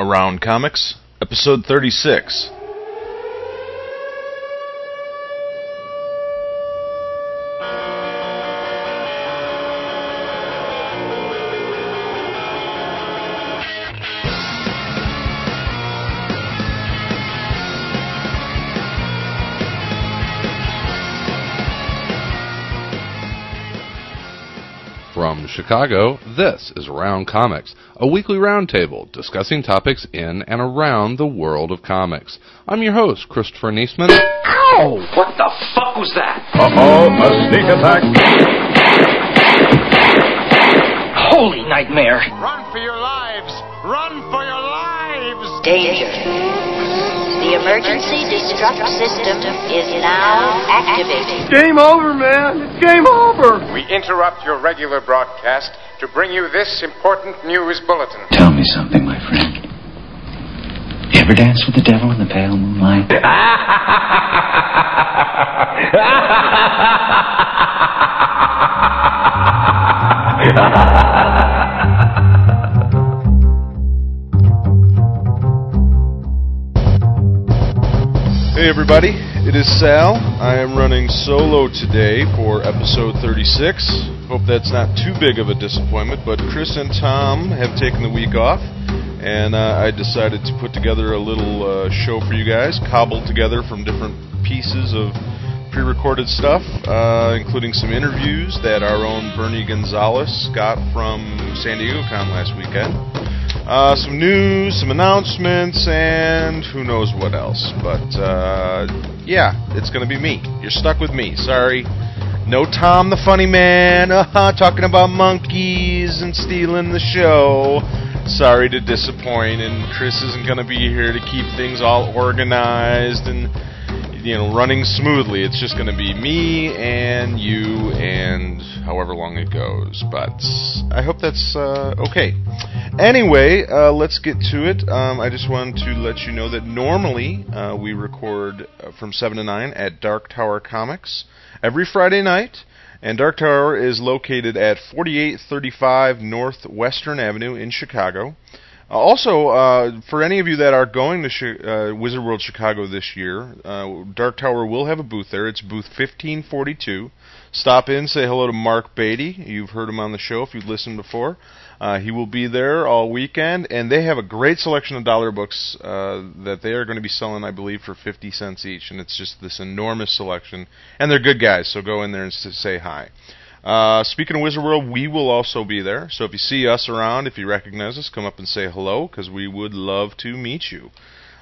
Around Comics, Episode 36. From Chicago, this is Around Comics, a weekly roundtable discussing topics in and around the world of comics. I'm your host, Christopher Niesman. Ow! What the fuck was that? Uh-oh, a sneak attack. Holy nightmare! Run for your lives! Run for your lives! Danger. The emergency destruct system is now activated. Game over, man. It's game over. We interrupt your regular broadcast to bring you this important news bulletin. Tell me something, my friend. You ever dance with the devil in the pale moonlight? Hey everybody, it is Sal. I am running solo today for episode 36. Hope that's not too big of a disappointment, but Chris and Tom have taken the week off, and I decided to put together a little show for you guys, cobbled together from different pieces of pre-recorded stuff, including some interviews that our own Bernie Gonzalez got from San Diego Con last weekend. Some news, some announcements, and who knows what else. But, yeah, it's going to be me. You're stuck with me. Sorry. No Tom the Funny Man, talking about monkeys and stealing the show. Sorry to disappoint, and Chris isn't going to be here to keep things all organized and, you know, running smoothly. It's just going to be me and you and however long it goes. But I hope that's okay. Anyway, let's get to it. I just wanted to let you know that normally we record from 7 to 9 at Dark Tower Comics every Friday night. And Dark Tower is located at 4835 North Western Avenue in Chicago. Also, for any of you that are going to Wizard World Chicago this year, Dark Tower will have a booth there. It's booth 1542. Stop in, say hello to Mark Beatty. You've heard him on the show if you've listened before. He will be there all weekend, and they have a great selection of dollar books that they are going to be selling, I believe, for 50 cents each, and it's just this enormous selection. And they're good guys, so go in there and say hi. Speaking of Wizard World, we will also be there. So if you see us around, if you recognize us, come up and say hello, because we would love to meet you.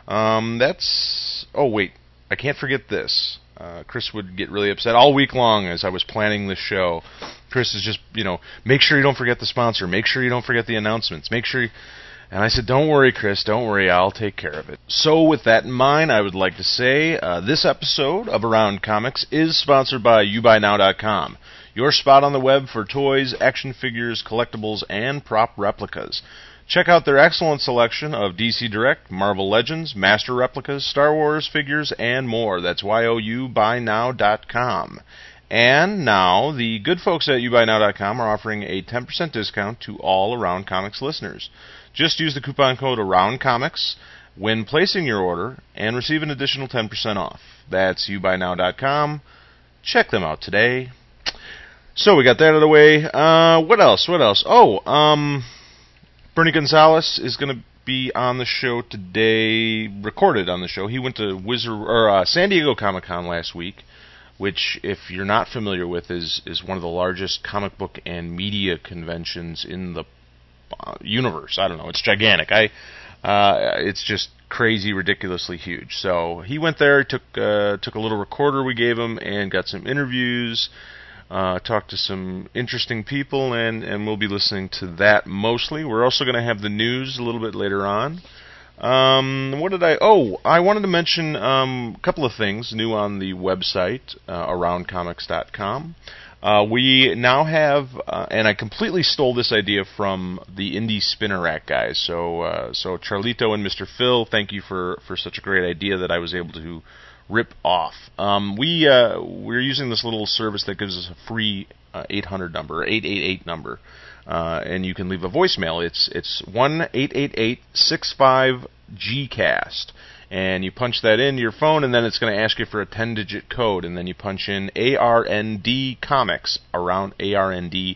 Oh, wait. I can't forget this. Chris would get really upset all week long as I was planning this show. Chris is just, make sure you don't forget the sponsor. Make sure you don't forget the announcements. Make sure you... And I said, don't worry, Chris, don't worry, I'll take care of it. So with that in mind, I would like to say this episode of Around Comics is sponsored by YouBuyNow.com. Your spot on the web for toys, action figures, collectibles, and prop replicas. Check out their excellent selection of DC Direct, Marvel Legends, Master Replicas, Star Wars figures, and more. That's YouBuyNow.com. And now, the good folks at YouBuyNow.com are offering a 10% discount to all Around Comics listeners. Just use the coupon code AroundComics when placing your order and receive an additional 10% off. That's YouBuyNow.com. Check them out today. So we got that out of the way. What else? Oh, Bernie Gonzalez is going to be on the show today, recorded on the show. He went to San Diego Comic-Con last week, which, if you're not familiar with, is one of the largest comic book and media conventions in the universe. I don't know. It's gigantic. It's just crazy, ridiculously huge. So he went there, took a little recorder we gave him, and got some interviews. Talked to some interesting people, and we'll be listening to that mostly. We're also going to have the news a little bit later on. I wanted to mention a couple of things new on the website, aroundcomics.com. We now have, and I completely stole this idea from the Indie Spinner Rack guys. So Charlito and Mr. Phil, thank you for such a great idea that I was able to rip off. We're using this little service that gives us a free 800 number, or 888 number. and you can leave a voicemail. It's 1-888-65-GCAST. And you punch that into your phone, and then it's going to ask you for a 10-digit code, and then you punch in ARND Comics, around ARND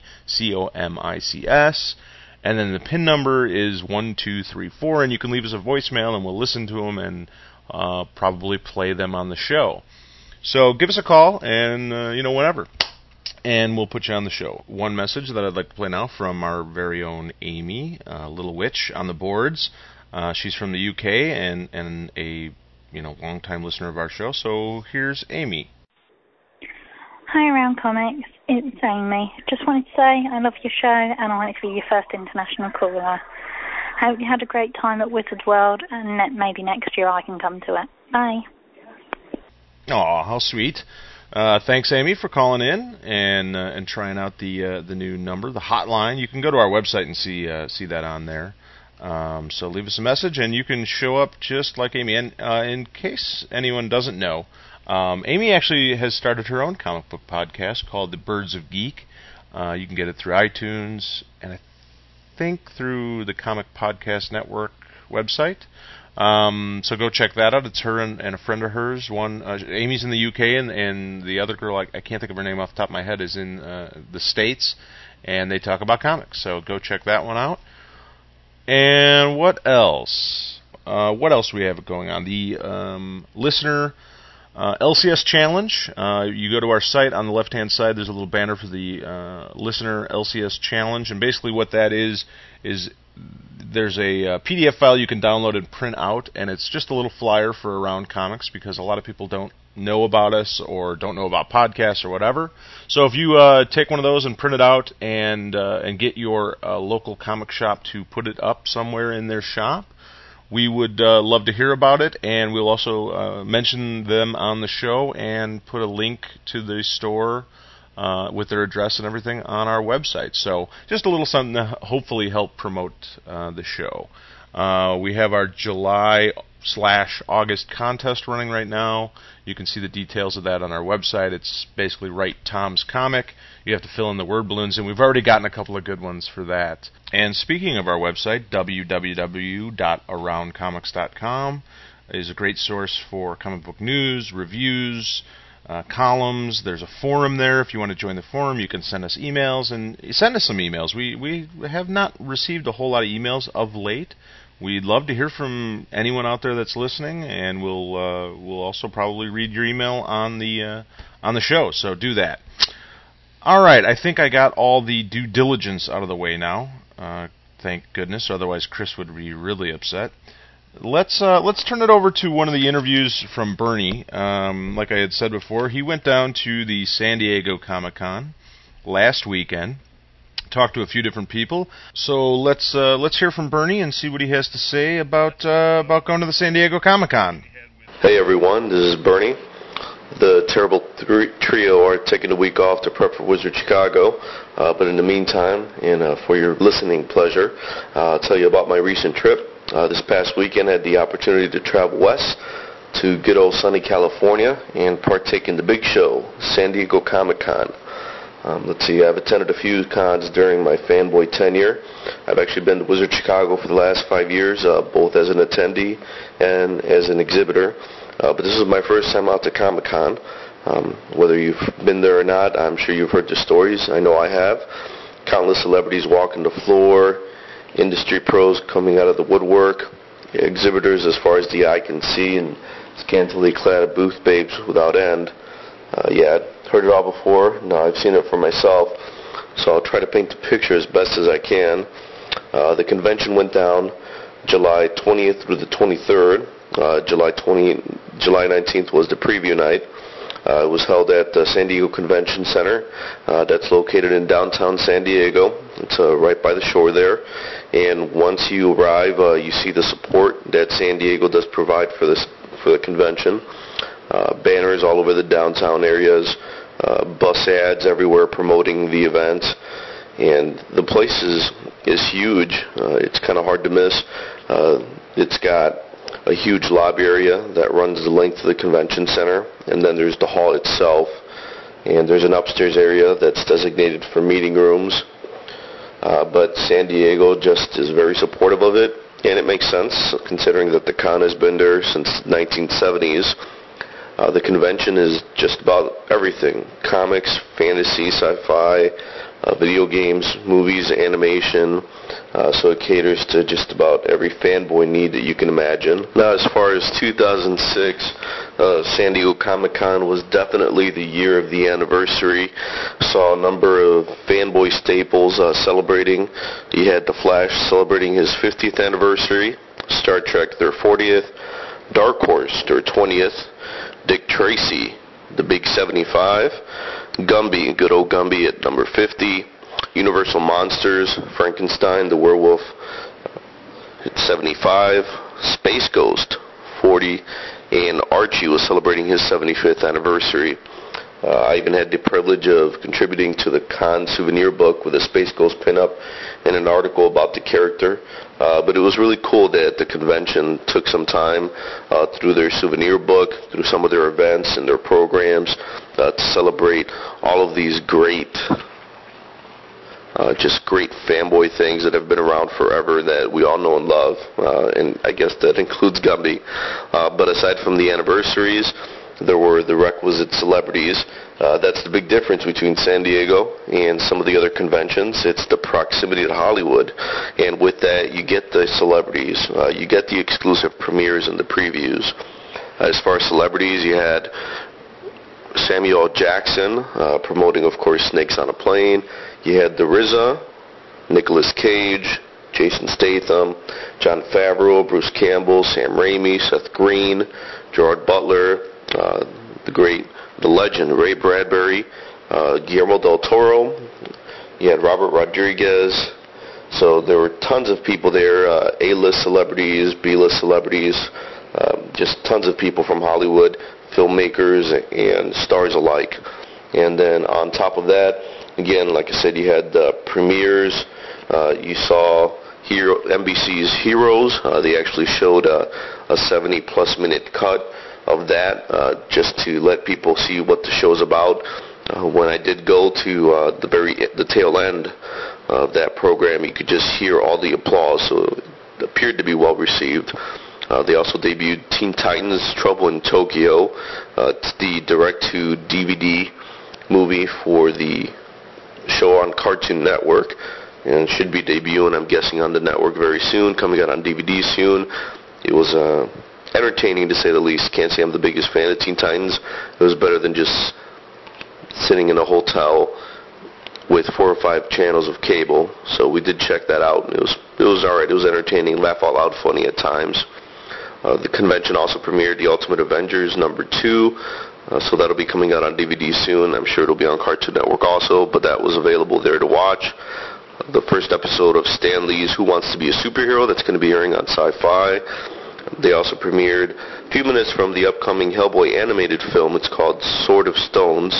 COMICS, and then the PIN number is 1234, and you can leave us a voicemail, and we'll listen to them and probably play them on the show. So give us a call, and whenever, and we'll put you on the show. One message that I'd like to play now from our very own Amy, Little Witch on the boards. She's from the UK and a long-time listener of our show. So here's Amy. Hi, Around Comics. It's Amy. Just wanted to say I love your show, and I wanted to be your first international caller. Hope you had a great time at Wizard World, and maybe next year I can come to it. Bye. Aw, how sweet. Thanks, Amy, for calling in and trying out the new number, the hotline. You can go to our website and see that on there. So leave us a message, and you can show up just like Amy. And in case anyone doesn't know, Amy actually has started her own comic book podcast called The Birds of Geek. You can get it through iTunes, and I think through the Comic Podcast Network website. So go check that out. It's her and a friend of hers. Amy's in the UK, and the other girl, I can't think of her name off the top of my head, is in the States, and they talk about comics. So go check that one out. And what else? What else do we have going on? The listener LCS Challenge. You go to our site. On the left-hand side, there's a little banner for the listener LCS Challenge. And basically what that is there's a PDF file you can download and print out, and it's just a little flyer for Around Comics, because a lot of people don't know about us or don't know about podcasts or whatever. So if you take one of those and print it out and get your local comic shop to put it up somewhere in their shop, we would love to hear about it, and we'll also mention them on the show and put a link to the store with their address and everything on our website. So just a little something to hopefully help promote the show. We have our July/August contest running right now. You can see the details of that on our website. It's basically Write Tom's Comic. You have to fill in the word balloons, and we've already gotten a couple of good ones for that. And speaking of our website, www.aroundcomics.com is a great source for comic book news, reviews, columns. There's a forum there. If you want to join the forum, you can send us emails, and send us some emails. We have not received a whole lot of emails of late. We'd love to hear from anyone out there that's listening, and we'll also probably read your email on the show. So do that. All right, I think I got all the due diligence out of the way now. Thank goodness. Otherwise, Chris would be really upset. Let's turn it over to one of the interviews from Bernie. Like I had said before, he went down to the San Diego Comic-Con last weekend. Talked to a few different people. So let's hear from Bernie and see what he has to say about going to the San Diego Comic-Con. Hey everyone, this is Bernie. The Terrible Trio are taking a week off to prep for Wizard Chicago. But in the meantime, and for your listening pleasure, I'll tell you about my recent trip. This past weekend I had the opportunity to travel west to good old sunny California and partake in the big show, San Diego Comic-Con. Let's see, I've attended a few cons during my fanboy tenure. I've actually been to Wizard Chicago for the last 5 years, both as an attendee and as an exhibitor. But this is my first time out to Comic-Con. Whether you've been there or not, I'm sure you've heard the stories. I know I have. Countless celebrities walking the floor, industry pros coming out of the woodwork, exhibitors as far as the eye can see, and scantily clad booth babes without end. Yeah, I'd heard it all before. Now I've seen it for myself, so I'll try to paint the picture as best as I can. The convention went down July 20th through the 23rd. July 19th was the preview night. It was held at the San Diego Convention Center. That's located in downtown San Diego. It's right by the shore there. And once you arrive, you see the support that San Diego does provide for the convention. Banners all over the downtown areas, bus ads everywhere promoting the event. And the place is huge. It's kind of hard to miss. It's got a huge lobby area that runs the length of the convention center, and then there's the hall itself, and there's an upstairs area that's designated for meeting rooms. but San Diego just is very supportive of it, and it makes sense considering that the con has been there since 1970s. The convention is just about everything: comics, fantasy, sci-fi, video games, movies, animation. So it caters to just about every fanboy need that you can imagine. Now, as far as 2006, San Diego Comic-Con was definitely the year of the anniversary. Saw a number of fanboy staples celebrating. You had The Flash celebrating his 50th anniversary, Star Trek their 40th, Dark Horse their 20th, Dick Tracy, the big 75, Gumby, good old Gumby at number 50, Universal Monsters, Frankenstein, the werewolf at 75, Space Ghost, 40, and Archie was celebrating his 75th anniversary. I even had the privilege of contributing to the con souvenir book with a Space Ghost pinup and an article about the character. But it was really cool that the convention took some time through their souvenir book, through some of their events and their programs to celebrate all of these great fanboy things that have been around forever that we all know and love. And I guess that includes Gumby. But aside from the anniversaries, there were the requisite celebrities. That's the big difference between San Diego and some of the other conventions. It's the proximity to Hollywood. And with that, you get the celebrities. You get the exclusive premieres and the previews. As far as celebrities, you had Samuel Jackson promoting, of course, Snakes on a Plane. You had the RZA, Nicolas Cage, Jason Statham, Jon Favreau, Bruce Campbell, Sam Raimi, Seth Green, Gerard Butler, the legend Ray Bradbury, Guillermo del Toro. You had Robert Rodriguez. So there were tons of people there, A-list celebrities, B-list celebrities, just tons of people from Hollywood, filmmakers and stars alike. And then on top of that, again, like I said, you had premieres. You saw NBC's Heroes. They actually showed a 70-plus minute cut of that just to let people see what the show's about. When I did go to the tail end of that program, you could just hear all the applause, so it appeared to be well received. They also debuted Teen Titans Trouble in Tokyo. It's the direct-to-DVD movie for the show on Cartoon Network, and should be debuting, I'm guessing, on the network very soon, coming out on DVD soon. It was entertaining, to say the least. Can't say I'm the biggest fan of Teen Titans. It was better than just sitting in a hotel with 4 or 5 channels of cable. So we did check that out. It was all right. It was entertaining, laugh all out funny at times. The convention also premiered The Ultimate Avengers #2. So that'll be coming out on DVD soon. I'm sure it'll be on Cartoon Network also, but that was available there to watch. The first episode of Stan Lee's Who Wants to Be a Superhero, that's going to be airing on Sci-Fi. They also premiered a few minutes from the upcoming Hellboy animated film. It's called Sword of Storms,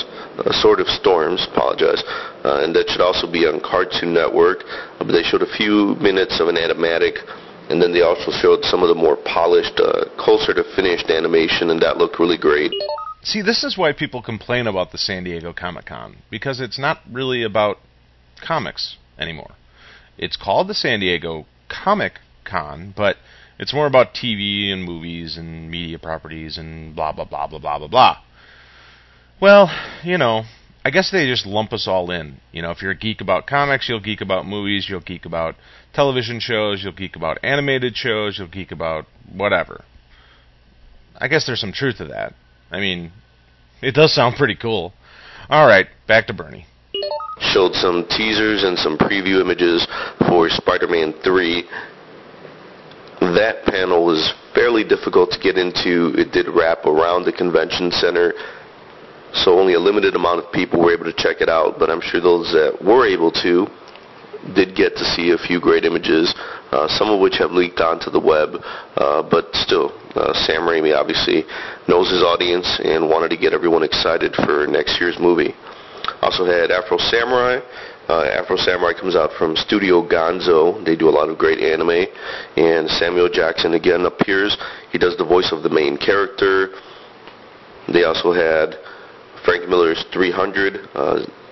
and that should also be on Cartoon Network. But they showed a few minutes of an animatic, and then they also showed some of the more polished, closer to finished animation, and that looked really great. See, this is why people complain about the San Diego Comic-Con, because it's not really about comics anymore. It's called the San Diego Comic-Con, but it's more about TV and movies and media properties and blah, blah, blah, blah, blah, blah, blah. Well, I guess they just lump us all in. If you're a geek about comics, you'll geek about movies, you'll geek about television shows, you'll geek about animated shows, you'll geek about whatever. I guess there's some truth to that. I mean, it does sound pretty cool. All right, back to Bernie. Showed some teasers and some preview images for Spider-Man 3. That panel was fairly difficult to get into. It did wrap around the convention center, so only a limited amount of people were able to check it out, but I'm sure those that were able to did get to see a few great images, some of which have leaked onto the web, but still, Sam Raimi obviously knows his audience and wanted to get everyone excited for next year's movie. Also had Afro Samurai. Afro Samurai comes out from Studio Gonzo. They do a lot of great anime, and Samuel Jackson again appears. He does the voice of the main character. They also had Frank Miller's 300.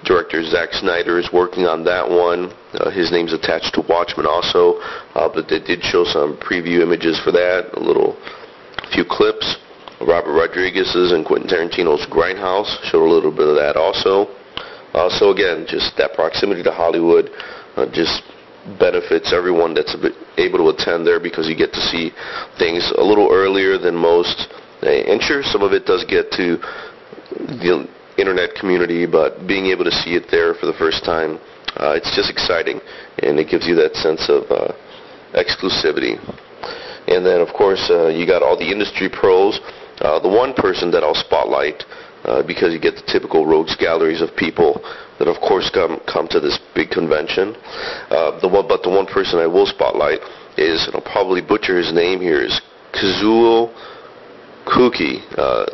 Director Zack Snyder is working on that one. His name's attached to Watchmen also, but they did show some preview images for that, a few clips. Robert Rodriguez's and Quentin Tarantino's Grindhouse showed a little bit of that also. So again, just that proximity to Hollywood just benefits everyone that's able to attend there, because you get to see things a little earlier than most. And sure, some of it does get to the internet community, but being able to see it there for the first time, it's just exciting, and it gives you that sense of exclusivity. And then, of course, you got all the industry pros. The one person that I'll spotlight, because you get the typical rogues galleries of people that, of course, come to this big convention. But the one person I will spotlight is, and I'll probably butcher his name here, is Kazuo Koike,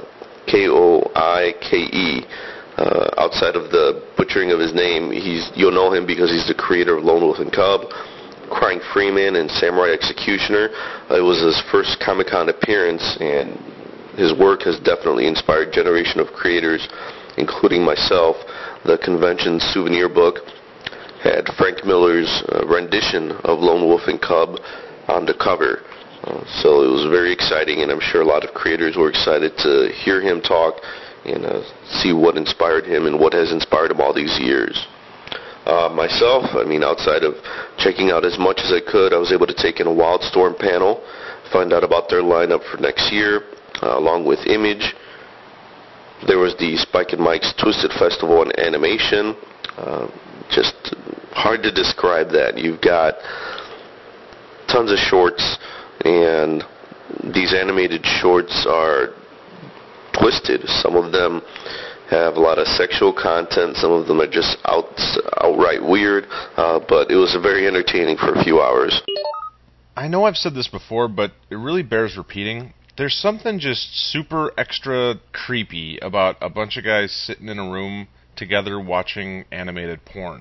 Koike. Outside of the butchering of his name, you'll know him because he's the creator of Lone Wolf and Cub, Crying Freeman, and Samurai Executioner. It was his first Comic-Con appearance, and his work has definitely inspired a generation of creators, including myself. The convention souvenir book had Frank Miller's rendition of Lone Wolf and Cub on the cover. So it was very exciting, and I'm sure a lot of creators were excited to hear him talk and see what inspired him and what has inspired him all these years. Myself, outside of checking out as much as I could, I was able to take in a Wildstorm panel, find out about their lineup for next year, along with Image. There was the Spike and Mike's Twisted Festival in Animation. Just hard to describe that. You've got tons of shorts, and these animated shorts are twisted. Some of them have a lot of sexual content. Some of them are just outright weird, but it was very entertaining for a few hours. I know I've said this before, but it really bears repeating. There's something just super extra creepy about a bunch of guys sitting in a room together watching animated porn.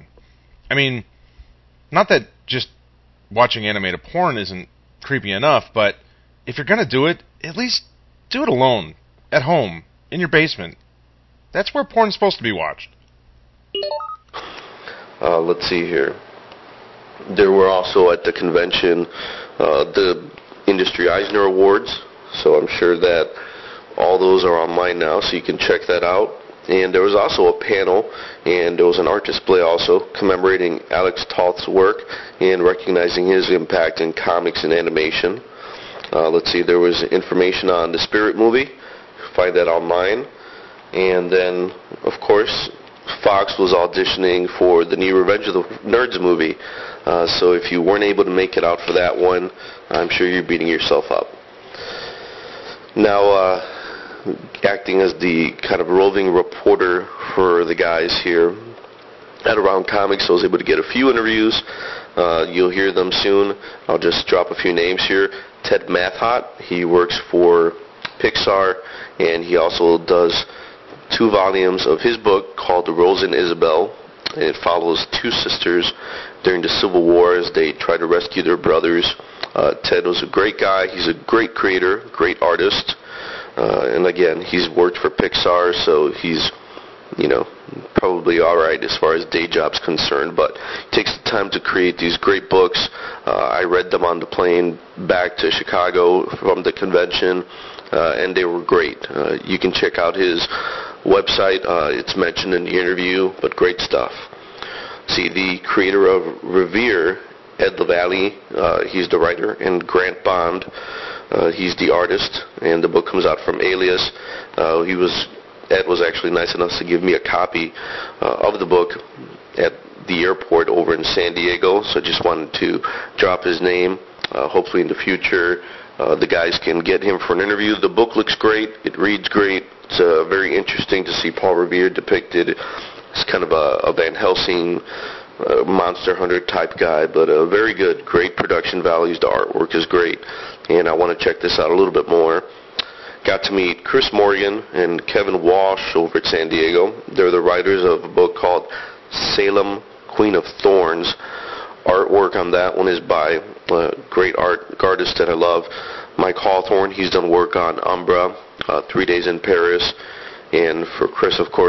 Not that just watching animated porn isn't creepy enough, but if you're going to do it, at least do it alone, at home, in your basement. That's where porn's supposed to be watched. Let's see here. There were also at the convention the Industry Eisner Awards, so I'm sure that all those are online now, so you can check that out. And there was also a panel, and there was an art display also commemorating Alex Toth's work and recognizing his impact in comics and animation. Let's see, there was information on the Spirit movie. Find that online. And then, of course, Fox was auditioning for the new Revenge of the Nerds movie. So if you weren't able to make it out for that one, I'm sure you're beating yourself up. Now, acting as the kind of roving reporter for the guys here at Around Comics, I was able to get a few interviews. You'll hear them soon. I'll just drop a few names here. Ted Mathot, he works for Pixar, and he also does 2 volumes of his book called The Rose and Isabel. It follows 2 sisters during the Civil War as they try to rescue their brothers. Ted was a great guy. He's a great creator, great artist. And again, he's worked for Pixar, so he's, probably all right as far as day job's concerned, but he takes the time to create these great books. I read them on the plane back to Chicago from the convention, and they were great. You can check out his website. It's mentioned in the interview, but great stuff. See, the creator of Revere, Ed LaValle, he's the writer, and Grant Bond, he's the artist, and the book comes out from Alias. Ed was actually nice enough to give me a copy of the book at the airport over in San Diego, so I just wanted to drop his name. Hopefully in the future the guys can get him for an interview. The book looks great. It reads great. It's very interesting to see Paul Revere depicted as kind of a Van Helsing Monster Hunter type guy, but very good. Great production values. The artwork is great, and I want to check this out a little bit more. Got to meet Chris Morgan and Kevin Walsh over at San Diego. They're the writers of a book called Salem, Queen of Thorns. Artwork on that one is by a great artist that I love, Mike Hawthorne. He's done work on Umbra, 3 Days in Paris, and for Chris, of course,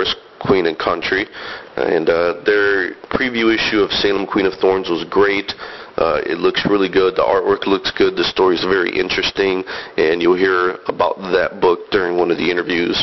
Queen and Country. And their preview issue of Salem Queen of Thorns was great. It looks really good. The artwork looks good. The story's very interesting. And you'll hear about that book during one of the interviews.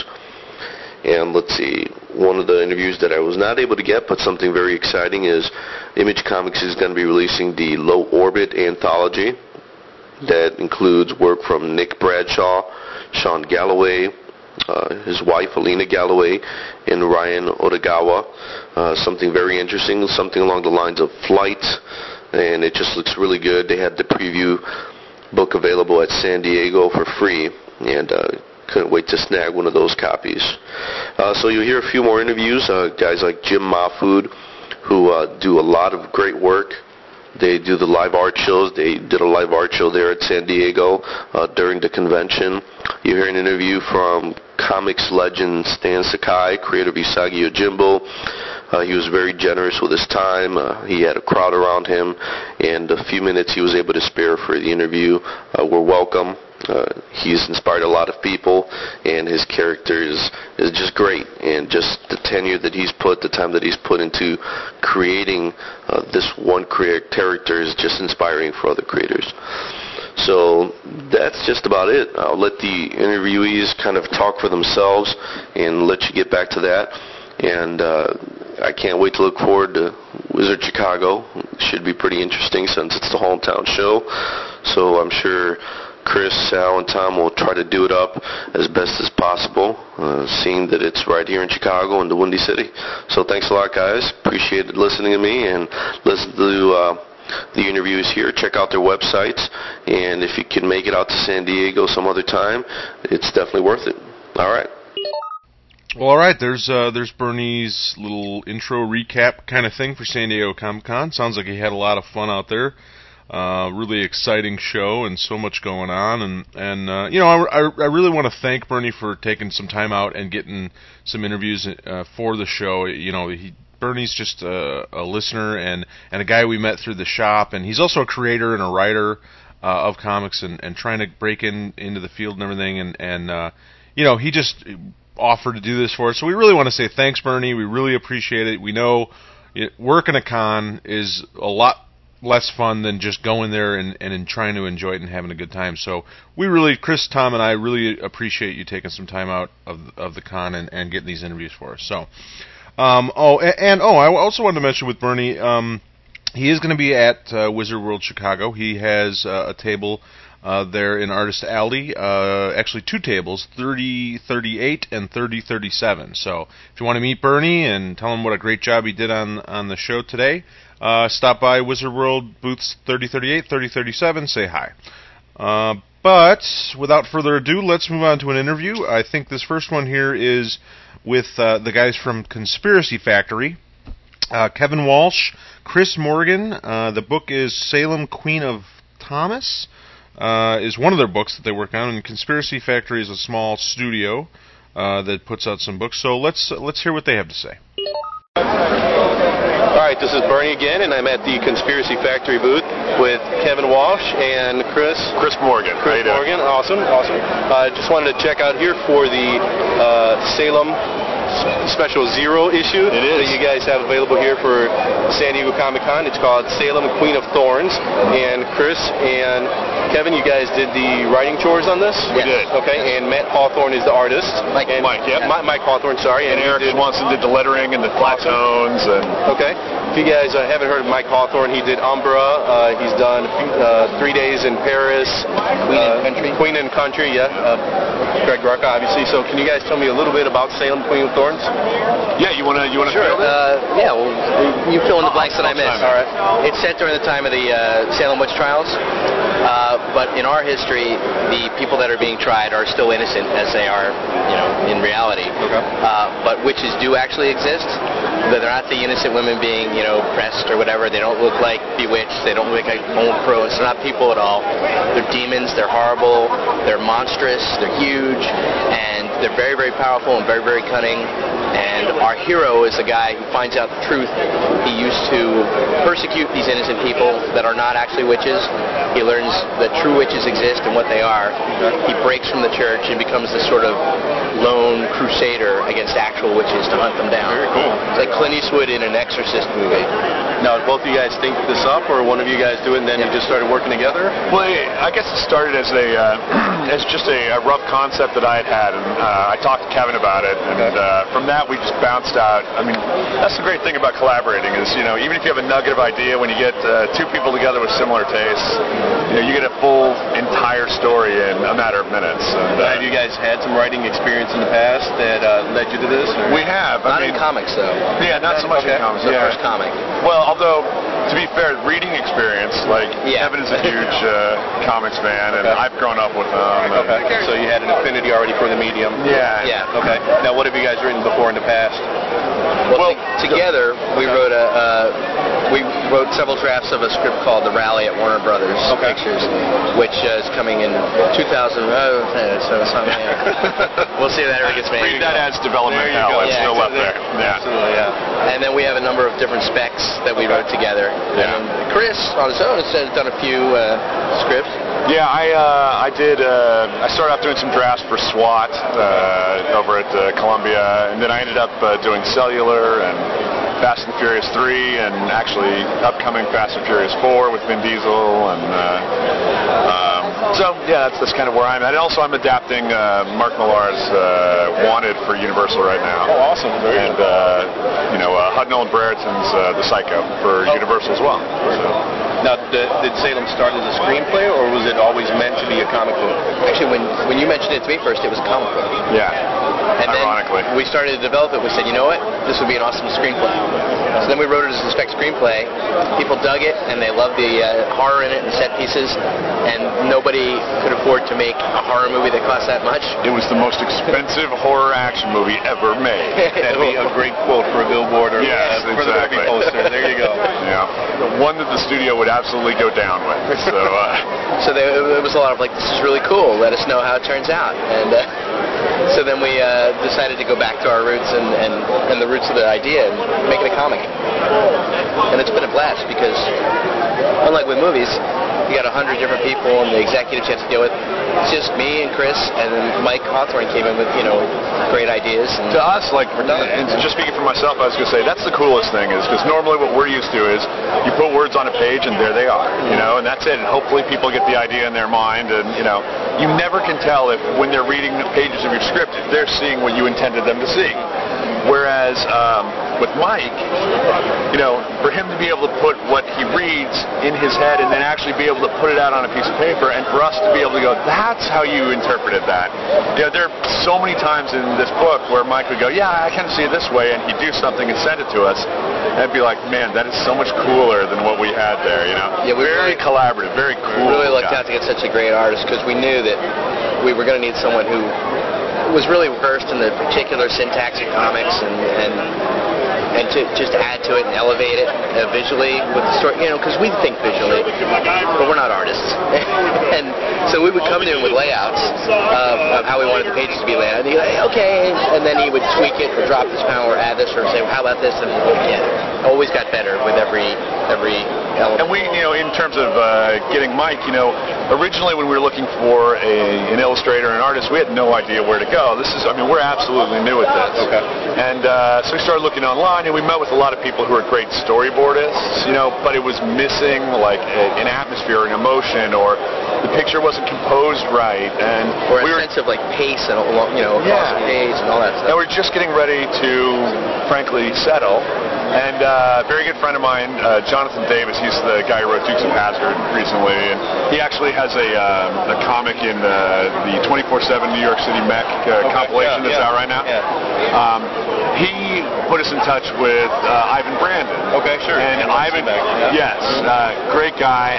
And let's see, one of the interviews that I was not able to get, but something very exciting, is Image Comics is going to be releasing the Low Orbit anthology. That includes work from Nick Bradshaw, Sean Galloway, his wife Alina Galloway, and Ryan Odegawa. Something very interesting, something along the lines of Flight, and it just looks really good. They had the preview book available at San Diego for free, and couldn't wait to snag one of those copies. So you'll hear a few more interviews, guys like Jim Mahfood, who do a lot of great work. They do the live art shows. They did a live art show there at San Diego during the convention. You hear an interview from comics legend Stan Sakai, creator of Usagi Yojimbo. He was very generous with his time. He had a crowd around him, and the few minutes he was able to spare for the interview were welcome. He's inspired a lot of people, and his character is just great. And just the tenure that he's put, the time that he's put into creating this one character is just inspiring for other creators. So that's just about it. I'll let the interviewees kind of talk for themselves and let you get back to that. And I can't wait to look forward to Wizard Chicago. It should be pretty interesting since it's the hometown show. So I'm sure Chris, Sal, and Tom will try to do it up as best as possible, seeing that it's right here in Chicago in the Windy City. So thanks a lot, guys. Appreciate listening to me, and listen to the interviews here. Check out their websites, and if you can make it out to San Diego some other time, it's definitely worth it. All right. Well, all right, there's Bernie's little intro recap kind of thing for San Diego Comic-Con. Sounds like he had a lot of fun out there. Really exciting show and so much going on, and you know, I really want to thank Bernie for taking some time out and getting some interviews for the show. You know, Bernie's just a listener and a guy we met through the shop, and he's also a creator and a writer of comics and trying to break into the field and everything, and you know, he just offered to do this for us. So we really want to say thanks, Bernie. We really appreciate it. We know working a con is a lot less fun than just going there and trying to enjoy it and having a good time. So we really, Chris, Tom, and I really appreciate you taking some time out of the con and getting these interviews for us. So, I also wanted to mention with Bernie, he is going to be at Wizard World Chicago. He has a table there in Artist Alley, actually two tables, 3038 and 3037. So if you want to meet Bernie and tell him what a great job he did on the show today, stop by Wizard World booths 3038, 3037, say hi. But without further ado, let's move on to an interview. I think this first one here is with the guys from Conspiracy Factory, Kevin Walsh, Chris Morgan. The book is Salem Queen of Thomas. Is one of their books that they work on, and Conspiracy Factory is a small studio that puts out some books. So let's hear what they have to say. All right, this is Bernie again, and I'm at the Conspiracy Factory booth with Kevin Walsh and Chris Morgan. Chris Morgan, awesome. Just wanted to check out here for the Salem Special Zero issue that you guys have available here for San Diego Comic-Con. It's called Salem Queen of Thorns. And Chris and Kevin, you guys did the writing chores on this? We did. Okay, and Matt Hawthorne is the artist. Mike, yeah. Mike Hawthorne, sorry. And Eric Swanson did the lettering and the flat tones. Okay. If you guys haven't heard of Mike Hawthorne, he did Umbra. He's done 3 Days in Paris. Queen and Country, yeah. Greg Rucka, obviously. So can you guys tell me a little bit about Salem Queen of Thorns? Yeah, you want to Sure. Yeah, well, you fill in the blanks that I missed. All right. It's set during the time of the Salem witch trials. But in our history, the people that are being tried are still innocent as they are, in reality. Okay. But witches do actually exist. They're not the innocent women being, pressed or whatever. They don't look like bewitched. They don't look like old crows. They're not people at all. They're demons. They're horrible. They're monstrous. They're huge. And they're very, very powerful and very, very cunning. And our hero is a guy who finds out the truth. He used to persecute these innocent people that are not actually witches. He learns that true witches exist and what they are. He breaks from the church and becomes this sort of lone crusader against actual witches to hunt them down. Very cool. It's like Clint Eastwood in an Exorcist movie. Now, did both of you guys think this up, or one of you guys do it and then you just started working together? Well, I guess it started as as just a rough concept that I had, and I talked to Kevin about it, and from that we just bounced out. I mean, that's the great thing about collaborating is, even if you have a nugget of idea, when you get two people together with similar tastes, you get a full entire story in a matter of minutes. And, have you guys had some writing experience in the past that led you to this? Or? We have. Not in comics, though. Yeah, not so much in comics. The first comic. Well, although, to be fair, reading experience, like, Evan is a huge comics fan, and I've grown up with them. Okay. So you had an affinity already for the medium? Yeah. Okay. Now, what have you guys written before in the past? Well, together we wrote several drafts of a script called The Rally at Warner Brothers Pictures, which is coming in 2000. We'll see if that ever gets made. Read that as development hell. It's still up there. Yeah. Absolutely, yeah. And then we have a number of different specs that we wrote together. Yeah. And Chris, on his own, has done a few scripts. Yeah, I did. I started off doing some drafts for SWAT over at Columbia, and then I ended up doing Cellular and Fast and Furious 3, and actually upcoming Fast and Furious 4 with Vin Diesel, and so yeah, that's kind of where I'm at. And also, I'm adapting Mark Millar's Wanted for Universal right now. Oh, awesome! Very and Hudnall and Brereton's The Psycho for Universal as well. So. Now, did Salem start as a screenplay, or was it always meant to be a comic book? Actually, when you mentioned it to me first, it was a comic book. Yeah. And ironically, then we started to develop it. We said, you know what? This would be an awesome screenplay. So then we wrote it as a spec screenplay. People dug it, and they loved the horror in it and set pieces. And nobody could afford to make a horror movie that cost that much. It was the most expensive horror action movie ever made. That'd be a great quote for a billboard or for the movie poster. There you go. Yeah. The one that the studio would absolutely go down with. So, it was a lot of like, this is really cool. Let us know how it turns out. And so then we decided to go back to our roots and the roots of the idea and make it a comic. And it's been a blast because, unlike with movies, you got 100 different people and the executives you have to deal with. It's just me and Chris, and then Mike Hawthorne came in with, great ideas. And to us, and just speaking for myself, I was going to say, that's the coolest thing, is because normally what we're used to is you put words on a page and there they are, and that's it. And hopefully people get the idea in their mind, and, you never can tell if when they're reading the pages of your script, if they're seeing what you intended them to see. Whereas with Mike, for him to be able to put what he reads in his head and then actually be able to put it out on a piece of paper, and for us to be able to go, that's how you interpreted that. There are so many times in this book where Mike would go, yeah, I kind of see it this way, and he'd do something and send it to us, and I'd be like, man, that is so much cooler than what we had there, Yeah, we very collaborative, very cool. We really lucked out to get such a great artist because we knew that we were going to need someone who was really versed in the particular syntax of comics and to just add to it and elevate it visually with the story, because we think visually, but we're not artists. And so we would come to him with layouts of how we wanted the pages to be laid out, and he'd be like, okay, and then he would tweak it or drop this panel or add this or say, well, how about this? And always got better with every element. And we, in terms of getting Mike, originally when we were looking for an illustrator and an artist, we had no idea where to go. We're absolutely new at this. Okay. And so we started looking online, and we met with a lot of people who are great storyboardists, but it was missing like an atmosphere, an emotion, or the picture wasn't composed right, or a sense of like pace and across the page and all that stuff. And we're just getting ready to, frankly, settle. And a very good friend of mine, Jonathan Davis, he's the guy who wrote Dukes of Hazzard recently, and he actually has a comic in the 24/7 New York City Mech compilation that's out right now. He put us in touch with Ivan Brandon. Okay, sure. And Ivan, yes, great guy,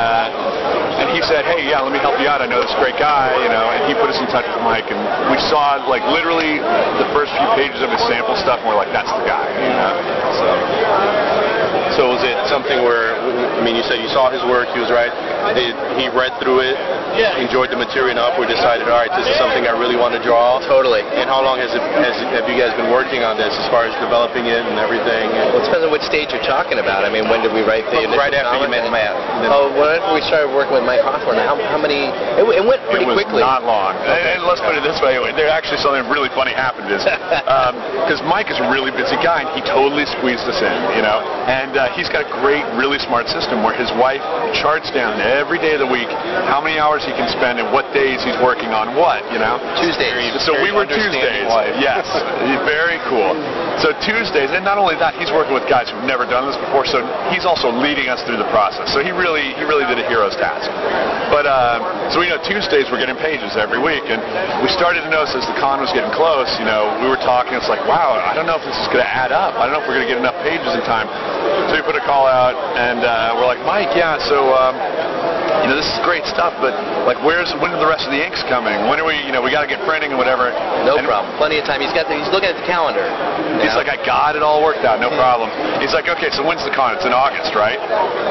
and he said, hey, let me help you out. I know this great guy, and he put us in touch with Mike, and we saw like literally the first few pages of his sample stuff, and we're like, that's the guy. So was it something where, you said you saw his work, he was right, he read through it, enjoyed the material enough, we decided, all right, this is something I really want to draw. Totally. And how long have you guys been working on this as far as developing it and everything? Well, it depends on which stage you're talking about. I mean, when did we write the initial Right after you met Matt. Oh, whenever we started working with Mike Hawthorne, how many? It went pretty quickly. Not long. Okay. And let's put it this way: there actually something really funny happened is because Mike is a really busy guy, and he totally squeezed us in, you know. And he's got a great, really smart system where his wife charts down every day of the week how many hours he can spend and what days he's working on what, you know. Tuesdays. So we were Tuesdays. Yes, very cool. So Tuesdays, and not only that, he's working with guys who've never done this before, so he's also leading us through the process. So he really did a hero's task. But so Tuesdays we're getting pages every week, and we started to notice as the con was getting close, we were talking. It's like, wow, I don't know if this is going to add up. I don't know if we're going to get enough pages in time. So we put a call out, and we're like, Mike, yeah, so this is great stuff, but like, when are the rest of the inks coming? When are we got to get printing and whatever. No problem. Plenty of time. He's looking at the calendar. He's like, I got it all worked out, no problem. He's like, okay, so when's the con? It's in August, right?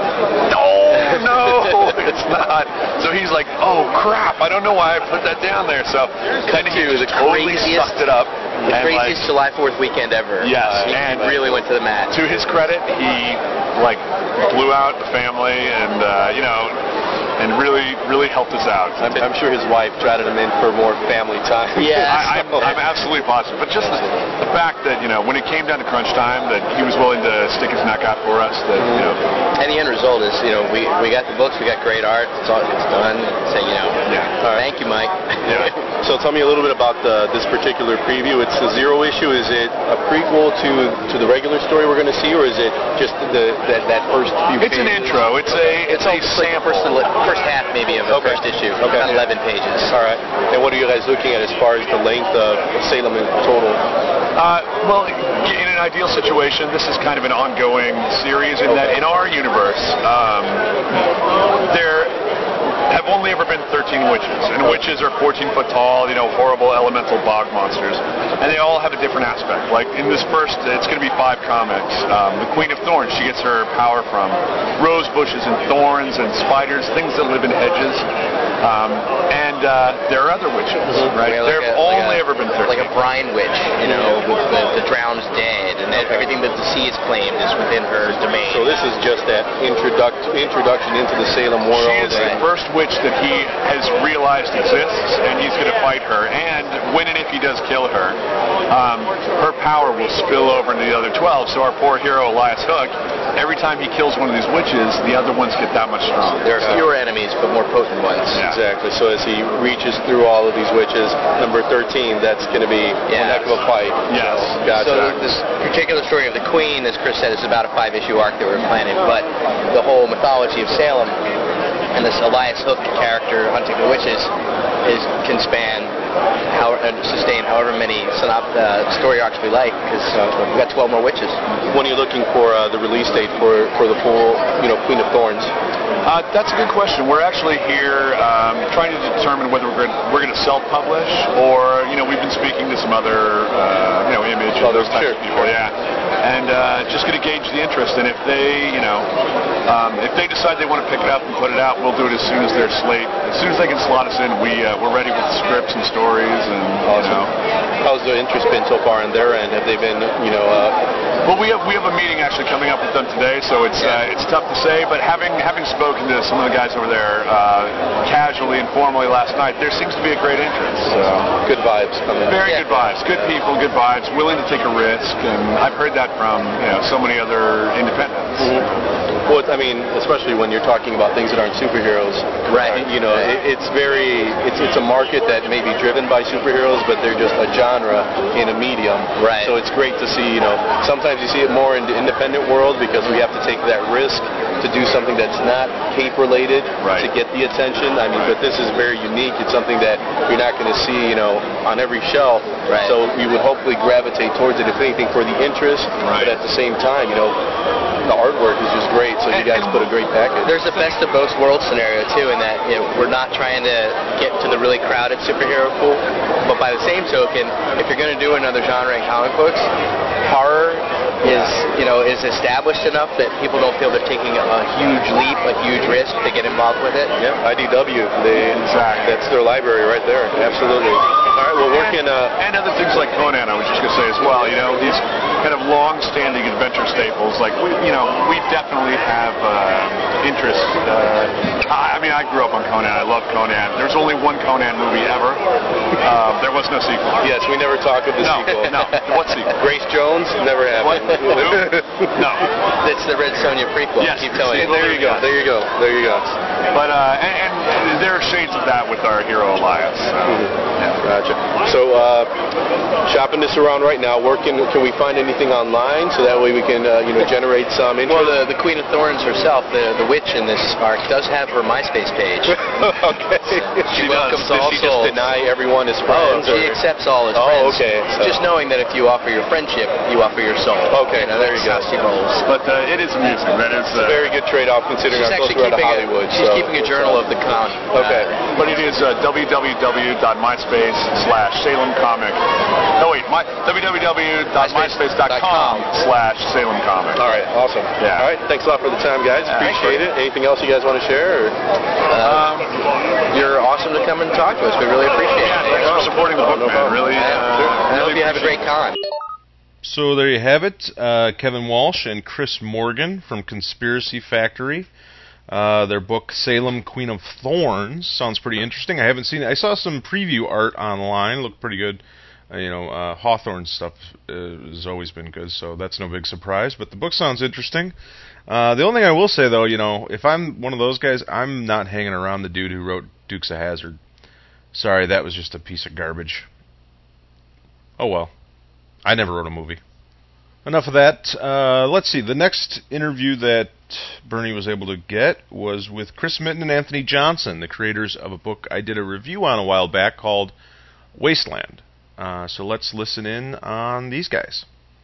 No, it's not. So he's like, oh crap, I don't know why I put that down there. So then he totally sucked it up. The craziest July 4th weekend ever. Yes, and really went to the mat. To his credit, he blew out the family and and really helped us out. I'm sure his wife trotted him in for more family time. Yeah, I'm absolutely positive. But just the fact that when it came down to crunch time, that he was willing to stick his neck out for us. That And the end result is we got the books, we got great art. It's done. So thank you, Mike. Yeah. So tell me a little bit about this particular preview. It's the Zero issue. Is it a prequel to the regular story we're going to see, or is it just that first few pages? It's an intro. It's a sample. First half maybe of the first issue. Okay. About 11 pages. All right. And what are you guys looking at as far as the length of Salem in total? Well, in an ideal situation, this is kind of an ongoing series in that in our universe, there have only ever been 13 witches, and witches are 14 foot tall, horrible elemental bog monsters, and they all have a different aspect. Like in this first, it's going to be 5 comics. The Queen of Thorns, she gets her power from rose bushes and thorns and spiders, things that live in hedges. And there are other witches, right? There have only ever been 13. Like a brine witch, with the drowned dead, and everything that the sea has claimed is within her domain. So this is just that introduction into the Salem world. She is the first witch that he has realized exists, and he's going to fight her. And when and if he does kill her, her power will spill over into the other 12. So our poor hero, Elias Hook, every time he kills one of these witches, the other ones get that much stronger. There are fewer enemies, but more potent ones. Yeah. Exactly. So as he reaches through all of these witches, number 13, that's going to be one heck of a fight. Yes. Gotcha. So this particular story of the Queen, as Chris said, is about a 5-issue arc that we're planning, but the whole mythology of Salem and this Elias Hook character hunting the witches can span and sustain however many story arcs we like, because we've got 12 more witches. When are you looking for the release date for the full Queen of Thorns? That's a good question. We're actually here trying to determine whether we're going to self-publish, or we've been speaking to some other Image and those types of people. Yeah, and just going to gauge the interest. And if they if they decide they want to pick it up and put it out, we'll do it as soon as their slate. As soon as they can slot us in, we're ready with scripts and stories. And how's the interest been so far on their end? Have they been Well, we have a meeting actually coming up with them today, so it's tough to say. But having spoken to some of the guys over there casually and formally last night, there seems to be a great interest. So good vibes coming. Very good vibes. Good people, good vibes. Willing to take a risk, and I've heard that from so many other independents. Mm-hmm. Well, I mean, especially when you're talking about things that aren't superheroes, right? It's a market that may be driven by superheroes, but they're just a genre in a medium. Right. So it's great to see. Sometimes you see it more in the independent world because we have to take that risk to do something that's not cape related to get the attention. I mean, but this is very unique. It's something that you're not going to see, on every shelf. Right. So we would hopefully gravitate towards it, if anything, for the interest. Right. But at the same time, the artwork is just great. So you guys put a great package. There's a best of both worlds scenario too, in that we're not trying to get to the really crowded superhero pool, but by the same token, if you're going to do another genre in comic books, horror is established enough that people don't feel they're taking a huge leap, a huge risk to get involved with it. Yeah, IDW, that's their library right there. Absolutely. All right, well, working... and other things like Conan, I was just going to say as well, these kind of long-standing adventure staples, like, we definitely have interest. I grew up on Conan. I love Conan. There's only one Conan movie ever. There was no sequel. Yes, we never talk of the sequel. No. What sequel? Grace Jones? Never happened. No. It's the Red Sonja prequel. Yes. Keep telling you. There you go. But, and there are shades of that with our hero Elias. Gotcha. So, shopping this around right now, can we find anything online so that way we can, generate some interest? Well, the Queen of Thorns herself, the witch in this arc, does have her MySpace page. Okay. She welcomes all souls. Does she just deny everyone as friends? She accepts all as friends. Okay. Just knowing that if you offer your friendship, you offer your soul. Okay, there you go. But it is amusing. It's a very good trade-off considering our close we're out of Hollywood. She's keeping a journal of the con. Okay. But it is www.myspace/SalemComic. No, wait, www.myspace.com/SalemComic. All right, awesome. Yeah. All right, thanks a lot for the time, guys. Appreciate it. Anything else you guys want to share? You're awesome to come and talk to us. We really appreciate it. Thanks for supporting the book, man. Really, I hope you have a great con. So there you have it. Kevin Walsh and Chris Morgan from Conspiracy Factory. Their book, Salem, Queen of Thorns, sounds pretty interesting. I haven't seen it. I saw some preview art online. Looked pretty good. Hawthorne stuff has always been good, so that's no big surprise. But the book sounds interesting. The only thing I will say, though, if I'm one of those guys, I'm not hanging around the dude who wrote Dukes of Hazzard. Sorry, that was just a piece of garbage. Oh well. I never wrote a movie. Enough of that. Let's see. The next interview that Bernie was able to get was with Chris Mitten and Anthony Johnson, the creators of a book I did a review on a while back called Wasteland. So let's listen in on these guys.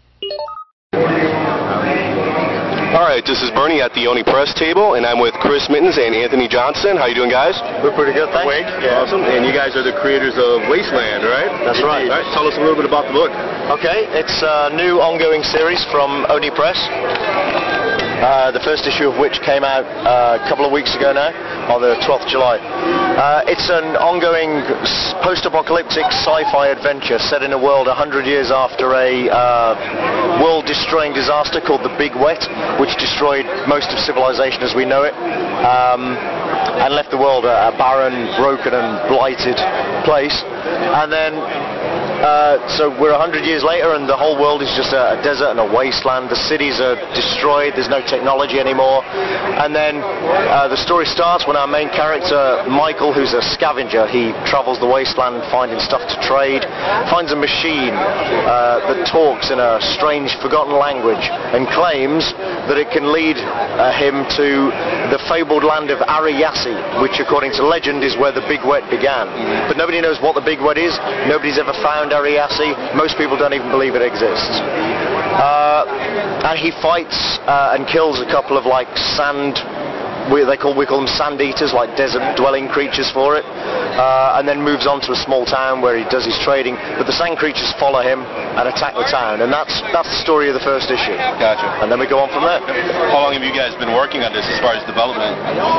All right, this is Bernie at the Oni Press table, and I'm with Chris Mittens and Anthony Johnson. How you doing, guys? We're pretty good, thanks. Yeah. Awesome. And you guys are the creators of Wasteland, right? That's right. All right. Tell us a little bit about the book. Okay, it's a new ongoing series from Oni Press. The first issue of which came out a couple of weeks ago now, on the 12th of July. It's an ongoing post-apocalyptic sci-fi adventure set in a world 100 years after a world-destroying disaster called the Big Wet, which destroyed most of civilization as we know it, and left the world a barren, broken and blighted place. And then so we're 100 years later and the whole world is just a desert and a wasteland. The cities are destroyed, there's no technology anymore. And then the story starts when our main character, Michael, who's a scavenger, he travels the wasteland finding stuff to trade, finds a machine that talks in a strange, forgotten language and claims that it can lead him to the fabled land of Ariyasi, which according to legend is where the Big Wet began. But nobody knows what the Big Wet is. Nobody's ever found Ariyasi. Most people don't even believe it exists. And he fights and kills a couple of sand. We call them sand eaters, like desert dwelling creatures for it, and then moves on to a small town where he does his trading. But the sand creatures follow him and attack the town, and that's the story of the first issue. Gotcha. And then we go on from there. How long have you guys been working on this as far as development?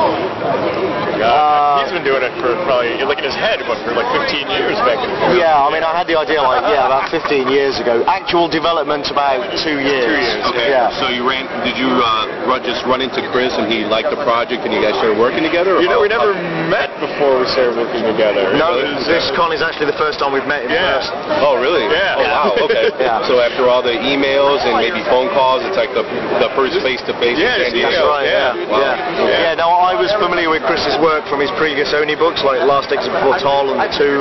He's been doing it for probably, you're looking at his head, but for 15 years back and forth. Yeah, I mean, I had the idea about 15 years ago. Actual development about 2 years. 2 years. Okay. Yeah. So did you just run into Chris and he liked the project and you guys started working together? We never met before we started working together. No, this con is actually the first time we've met in person. Oh, really? Yeah. Oh, wow, okay. Yeah. So after all the emails and maybe phone calls, it's like the first face-to-face in San Diego. That's right, yeah. Wow. Yeah, no, I was familiar with Chris's work from his previous Oni books, like Last Exit Before Tall and The Tomb.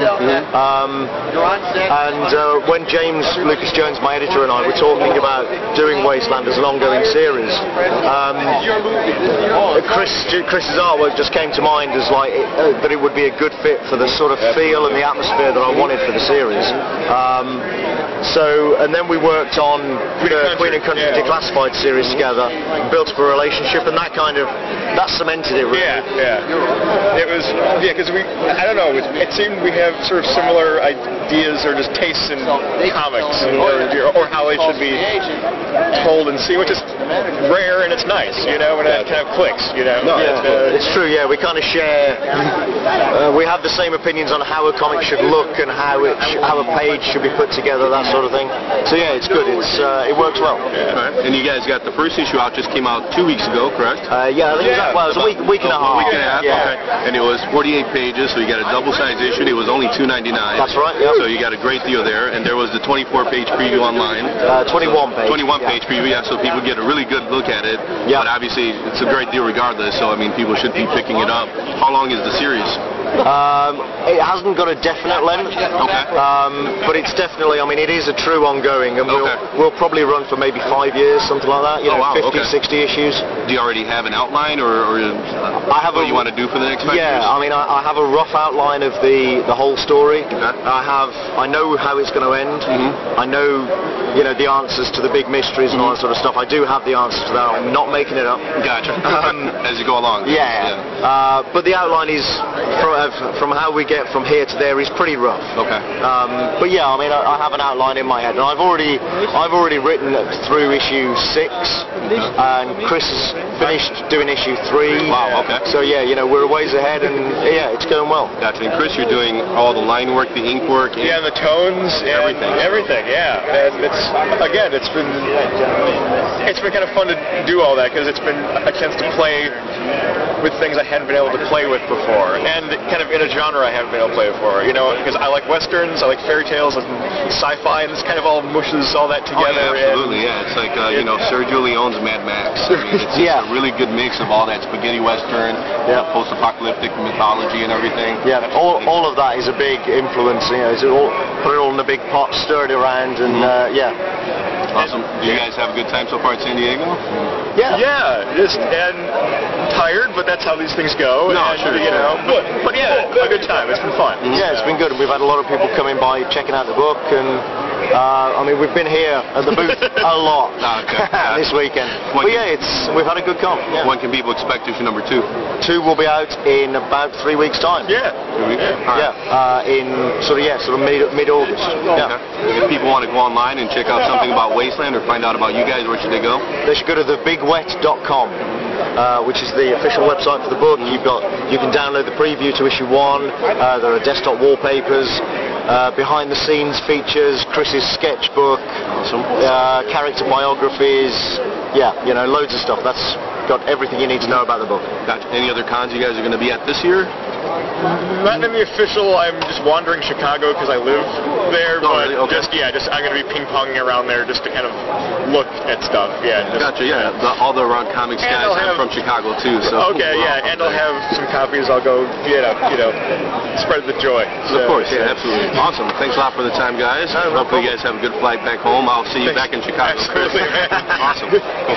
When James Lucas Jones, my editor, and I were talking about doing Wasteland as an ongoing series, Chris Chris's artwork just came to mind as like that it would be a good fit for the sort of feel and the atmosphere that I wanted for the series. And then we worked on the Queen and Country Declassified series together, built up a relationship, and that cemented it really. Yeah. It was, because I don't know, it seemed we have sort of similar ideas or just tastes in comics, or how they should be told and seen, which is rare and it's nice, when it kind of clicks, No, it's true, we kind of share, we have the same opinions on how a comic should look and how a page should be put together, that sort of thing. So it's good, it works well. And you guys got the first issue out, just came out 2 weeks ago, correct? I think it was a week and a half. Week and a half, okay. And it was 48 pages, so you got a double-sized issue. It was only $2.99. That's right, yeah. So you got a great deal there. And there was the 24-page preview online. 21-page. 21-page preview, so people get a really good look at it. Yeah. But obviously, it's a great deal regardless, so, people should be picking it up. How long is the series? It hasn't got a definite length. Okay. But it's definitely, it is a true ongoing, and we'll probably run for maybe 5 years, something like that. 50, 60 issues. Do you already have an outline, or I have what you want to do for the next 5 years? Yeah, I have a rough outline of the whole story. Okay. I know how it's going to end. Mm-hmm. I know, the answers to the big mysteries and all that sort of stuff. I do have the answers to that. I'm not making it up. Gotcha. As you go along. Yeah. But the outline is from how we get from here to there is pretty rough. Okay. But I have an outline in my head, and I've already written through issue 6, and Chris has finished doing issue 3. Wow. Okay. So we're a ways ahead, and it's going well. Gotcha. And Chris, you're doing all the line work, the ink work, and the tones, and everything. Yeah. And it's been kind of fun to do all that because it's been a chance to play with things I hadn't been able to play with before, and kind of in a genre I haven't been able to play before. Because I like westerns, I like fairy tales, and sci-fi, and this kind of all mushes all that together. Oh, yeah, absolutely. It's like Sergio Leone's Mad Max. It's just a really good mix of all that spaghetti western, post-apocalyptic mythology and everything. Yeah, all of that is a big influence. Put it all in a big pot, stir it around, and Awesome. Do you guys have a good time so far at San Diego? Yeah. And tired, but that's how these things go. No, and, sure. But a good time. It's been fun. Yeah, it's been good. We've had a lot of people coming by checking out the book, and we've been here at the booth a lot this weekend. We've had a good con. Yeah. When can people expect issue number 2? 2 will be out in about 3 weeks' time. Yeah. 3 weeks? In sort of mid-August. Okay. If people want to go online and check out something about Wasteland or find out about you guys, where should they go? They should go to thebigwet.com, which is the official website for the book. You can download the preview to issue 1. There are desktop wallpapers, behind-the-scenes features, Chris's sketchbook, character biographies. Loads of stuff. That's got everything you need to know about the book. Gotcha. Any other cons you guys are going to be at this year? Not in the official. I'm just wandering Chicago because I live there. Really? Okay. I'm going to be ping-ponging around there just to kind of look at stuff. Gotcha. All the Around Comics guys are from Chicago too. So. Okay. And I'll have some copies. I'll go spread the joy. So, of course. Yeah. Absolutely. Awesome. Thanks a lot for the time, guys. Hopefully you guys have a good flight back home. I'll see you back in Chicago. Absolutely. Awesome.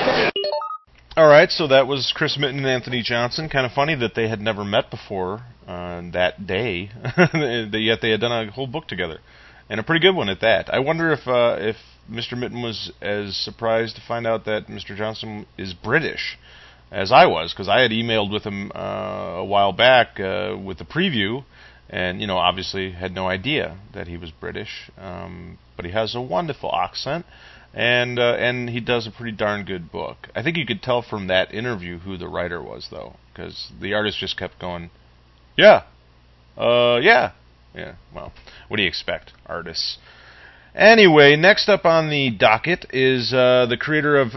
All right, so that was Chris Mitten and Anthony Johnson. Kind of funny that they had never met before that day, yet they had done a whole book together, and a pretty good one at that. I wonder if Mr. Mitten was as surprised to find out that Mr. Johnson is British as I was, because I had emailed with him a while back with the preview, and obviously had no idea that he was British, but he has a wonderful accent. And he does a pretty darn good book. I think you could tell from that interview who the writer was, though, because the artist just kept going, yeah. Well, what do you expect, artists? Anyway, next up on the docket is the creator of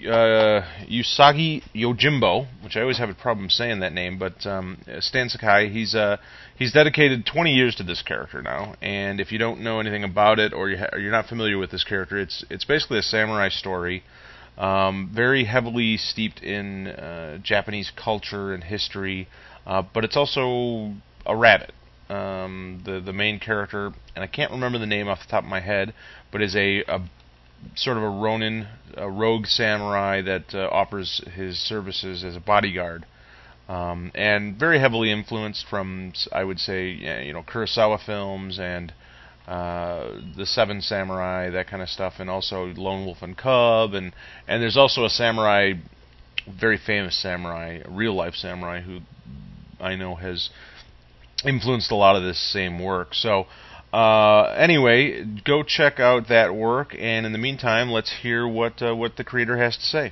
Usagi Yojimbo, which I always have a problem saying that name, but Stan Sakai, he's dedicated 20 years to this character now, and if you don't know anything about it or you're not familiar with this character, it's basically a samurai story, very heavily steeped in Japanese culture and history, but it's also a rabbit. The main character, and I can't remember the name off the top of my head, but is a sort of a ronin, a rogue samurai that offers his services as a bodyguard and very heavily influenced from, I would say, Kurosawa films and the Seven Samurai, that kind of stuff, and also Lone Wolf and Cub, and there's also a samurai, very famous samurai, a real-life samurai, who I know has influenced a lot of this same work. So, anyway, go check out that work, and in the meantime, let's hear what the creator has to say.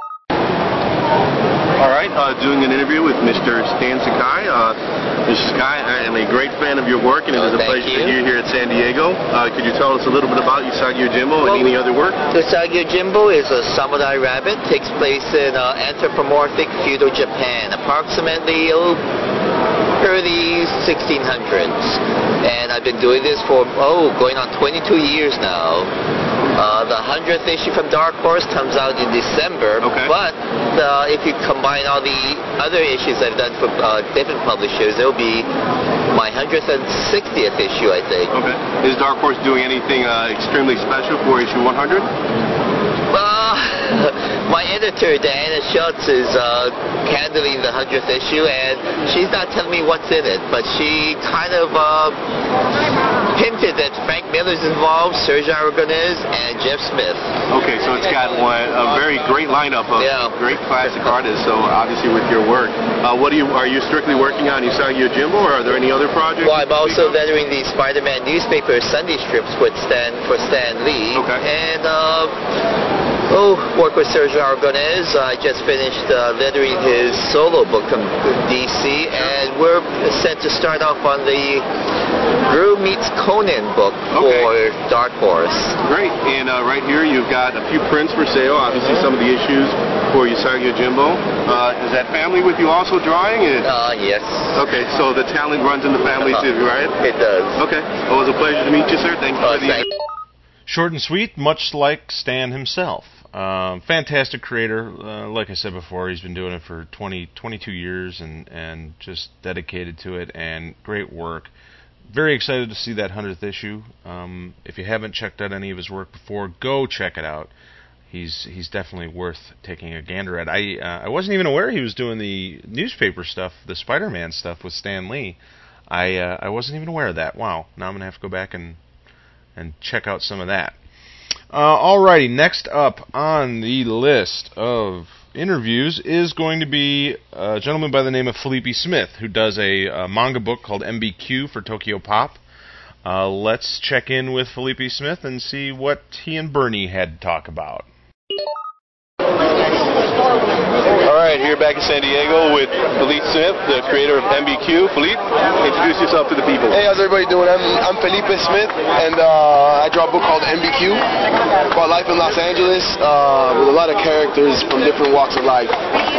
All right, doing an interview with Mr. Stan Sakai. Mr. Sakai, I am a great fan of your work, and it is a pleasure to hear you here at San Diego. Could you tell us a little bit about Usagi Yojimbo and any other work? Usagi Yojimbo is a samurai rabbit. Takes place in anthropomorphic feudal Japan, approximately early 1600s. And I've been doing this for, going on 22 years now. The 100th issue from Dark Horse comes out in December, but if you combine all the other issues I've done for different publishers, it'll be my 160th issue, I think. Okay. Is Dark Horse doing anything extremely special for issue 100? My editor, Diana Schultz, is handling the 100th issue, and she's not telling me what's in it, but she kind of hinted that Frank Miller's involved, Serge Aragonés, and Jeff Smith. Okay, so it's got a very great lineup of great classic artists, so obviously with your work. Are you strictly working on Usagi Yojimbo, or are there any other projects? Well, I'm also lettering the Spider-Man newspaper Sunday strips for Stan Lee, and work with Sergio Aragonés. I just finished lettering his solo book from DC, and we're set to start off on the Gru Meets Conan book for Dark Horse. Great, and right here you've got a few prints for sale, obviously some of the issues for Usagi Yojimbo. Is that family with you also drawing it? Yes. Okay, so the talent runs in the family too, right? It does. Okay, well, it was a pleasure to meet you, sir. Thank you for the interview. Short and sweet, much like Stan himself. Fantastic creator. Like I said before, he's been doing it for 22 years and just dedicated to it, and great work. Very excited to see that 100th issue. If you haven't checked out any of his work before, go check it out. He's definitely worth taking a gander at. I wasn't even aware he was doing the newspaper stuff, the Spider-Man stuff with Stan Lee. I wasn't even aware of that. Wow. Now I'm going to have to go back and check out some of that. Alrighty, next up on the list of interviews is going to be a gentleman by the name of Felipe Smith, who does a manga book called MBQ for Tokyo Pop. Let's check in with Felipe Smith and see what he and Bernie had to talk about. Alright, here back in San Diego with Felipe Smith, the creator of MBQ. Felipe, introduce yourself to the people. Hey, how's everybody doing? I'm Felipe Smith, and I draw a book called MBQ, about life in Los Angeles, with a lot of characters from different walks of life,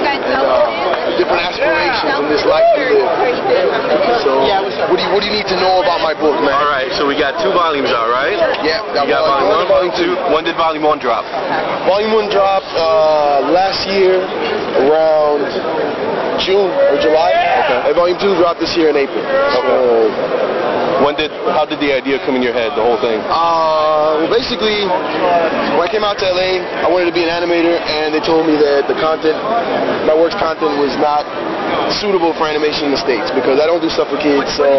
and different aspirations in this life we live. So, what do you need to know about my book, man? Alright, so we got 2 volumes out, right? Yeah. You got volume 1, volume 2. When did volume 1 drop? Volume 1 dropped last year, around June or July. And volume 2 dropped this year in April. So, how did the idea come in your head, the whole thing? Well, basically, when I came out to LA, I wanted to be an animator, and they told me that my work's content was not suitable for animation in the States, because I don't do stuff for kids. So,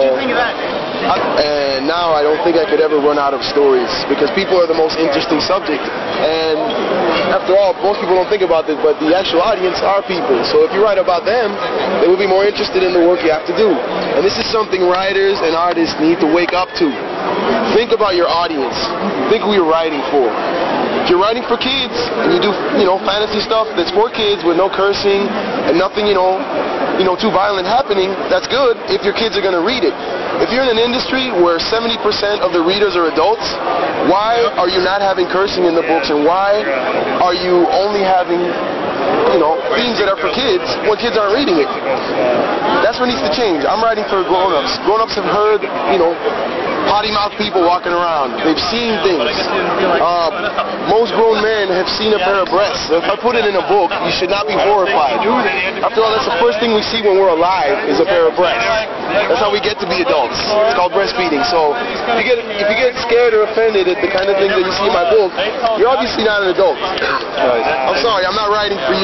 and now I don't think I could ever run out of stories, because people are the most interesting subject. And after all, most people don't think about this, but the actual audience are people. So if you write about them, they will be more interested in the work you have to do. And this is something writers and artists need to wake up to. Think about your audience. Think who you're writing for. If you're writing for kids and you do, fantasy stuff that's for kids with no cursing and nothing, too violent happening, that's good if your kids are going to read it. If you're in an industry where 70% of the readers are adults, why are you not having cursing in the books, and why are you only having, themes that are for kids when kids aren't reading it? That's what needs to change. I'm writing for grown-ups. Grown-ups have heard, potty-mouthed people walking around. They've seen things. Most grown men have seen a pair of breasts. If I put it in a book, you should not be horrified. After all, that's the first thing we see when we're alive, is a pair of breasts. That's how we get to be adults. It's called breastfeeding. So if you get scared or offended at the kind of things that you see in my book, you're obviously not an adult. I'm sorry, I'm not writing for you.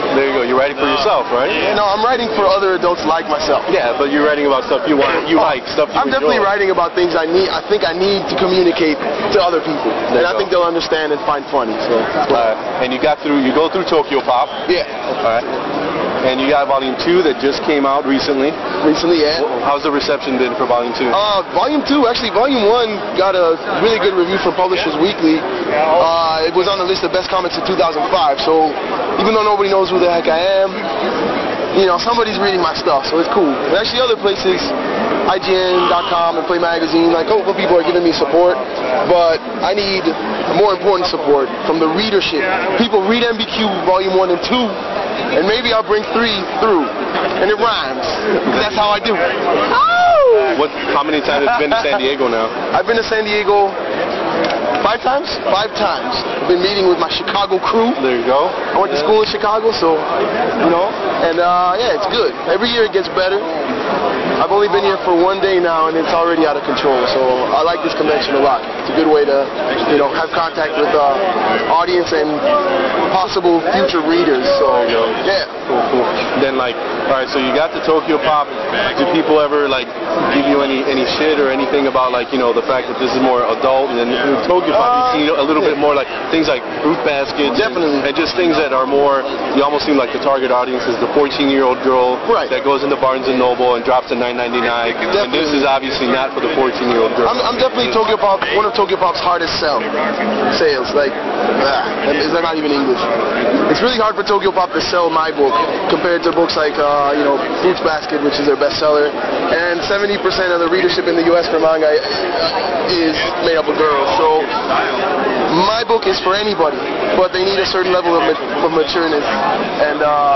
There you go. You're writing for yourself, right? No, I'm writing for other adults like myself. Yeah, but you're writing about stuff you like, stuff you I'm definitely enjoy. writing about things I think I need to communicate to other people, and I think they'll understand and find funny. So. And you go through Tokyo Pop. Yeah. All right. And you got Volume 2 that just came out recently. Yeah. How's the reception been for Volume 2? Volume 2, actually, Volume 1 got a really good review from Publishers Weekly. It was on the list of best comics of 2005, so even though nobody knows who the heck I am, you know, somebody's reading my stuff, so it's cool. And actually other places, IGN.com and Play Magazine, like a couple people are giving me support, but I need more important support from the readership. People read MBQ Volume 1 and 2, and maybe I'll bring 3 through, and it rhymes, because that's how I do. Oh! How many times have you been to San Diego now? I've been to San Diego 5 times? 5 times. I've been meeting with my Chicago crew. There you go. I went to school in Chicago, so, you know, and yeah, it's good. Every year it gets better. I've only been here for 1 day now, and it's already out of control, so I like this convention a lot. It's a good way to, you know, have contact with audience and possible future readers, so, yeah. Cool. Then, like, all right, so you got the Tokyo Pop. Do people ever, like, give you any shit or anything about, like, you know, the fact that this is more adult, and then Tokyo Pop, you see a little bit more, like, things like fruit baskets. Definitely. And just things that are more, you almost seem like the target audience is the 14-year-old girl that goes into Barnes & Noble and drops a $9.99. And this is obviously not for the 14-year-old girl. I'm definitely Tokyo Pop, one of Tokyo Pop's hardest sales. Like, is that not even English? It's really hard for Tokyo Pop to sell my book compared to books like, you know, Fruits Basket, which is their bestseller. And 70% of the readership in the U.S. for manga is made up of girls. So my book is for anybody, but they need a certain level of matureness, and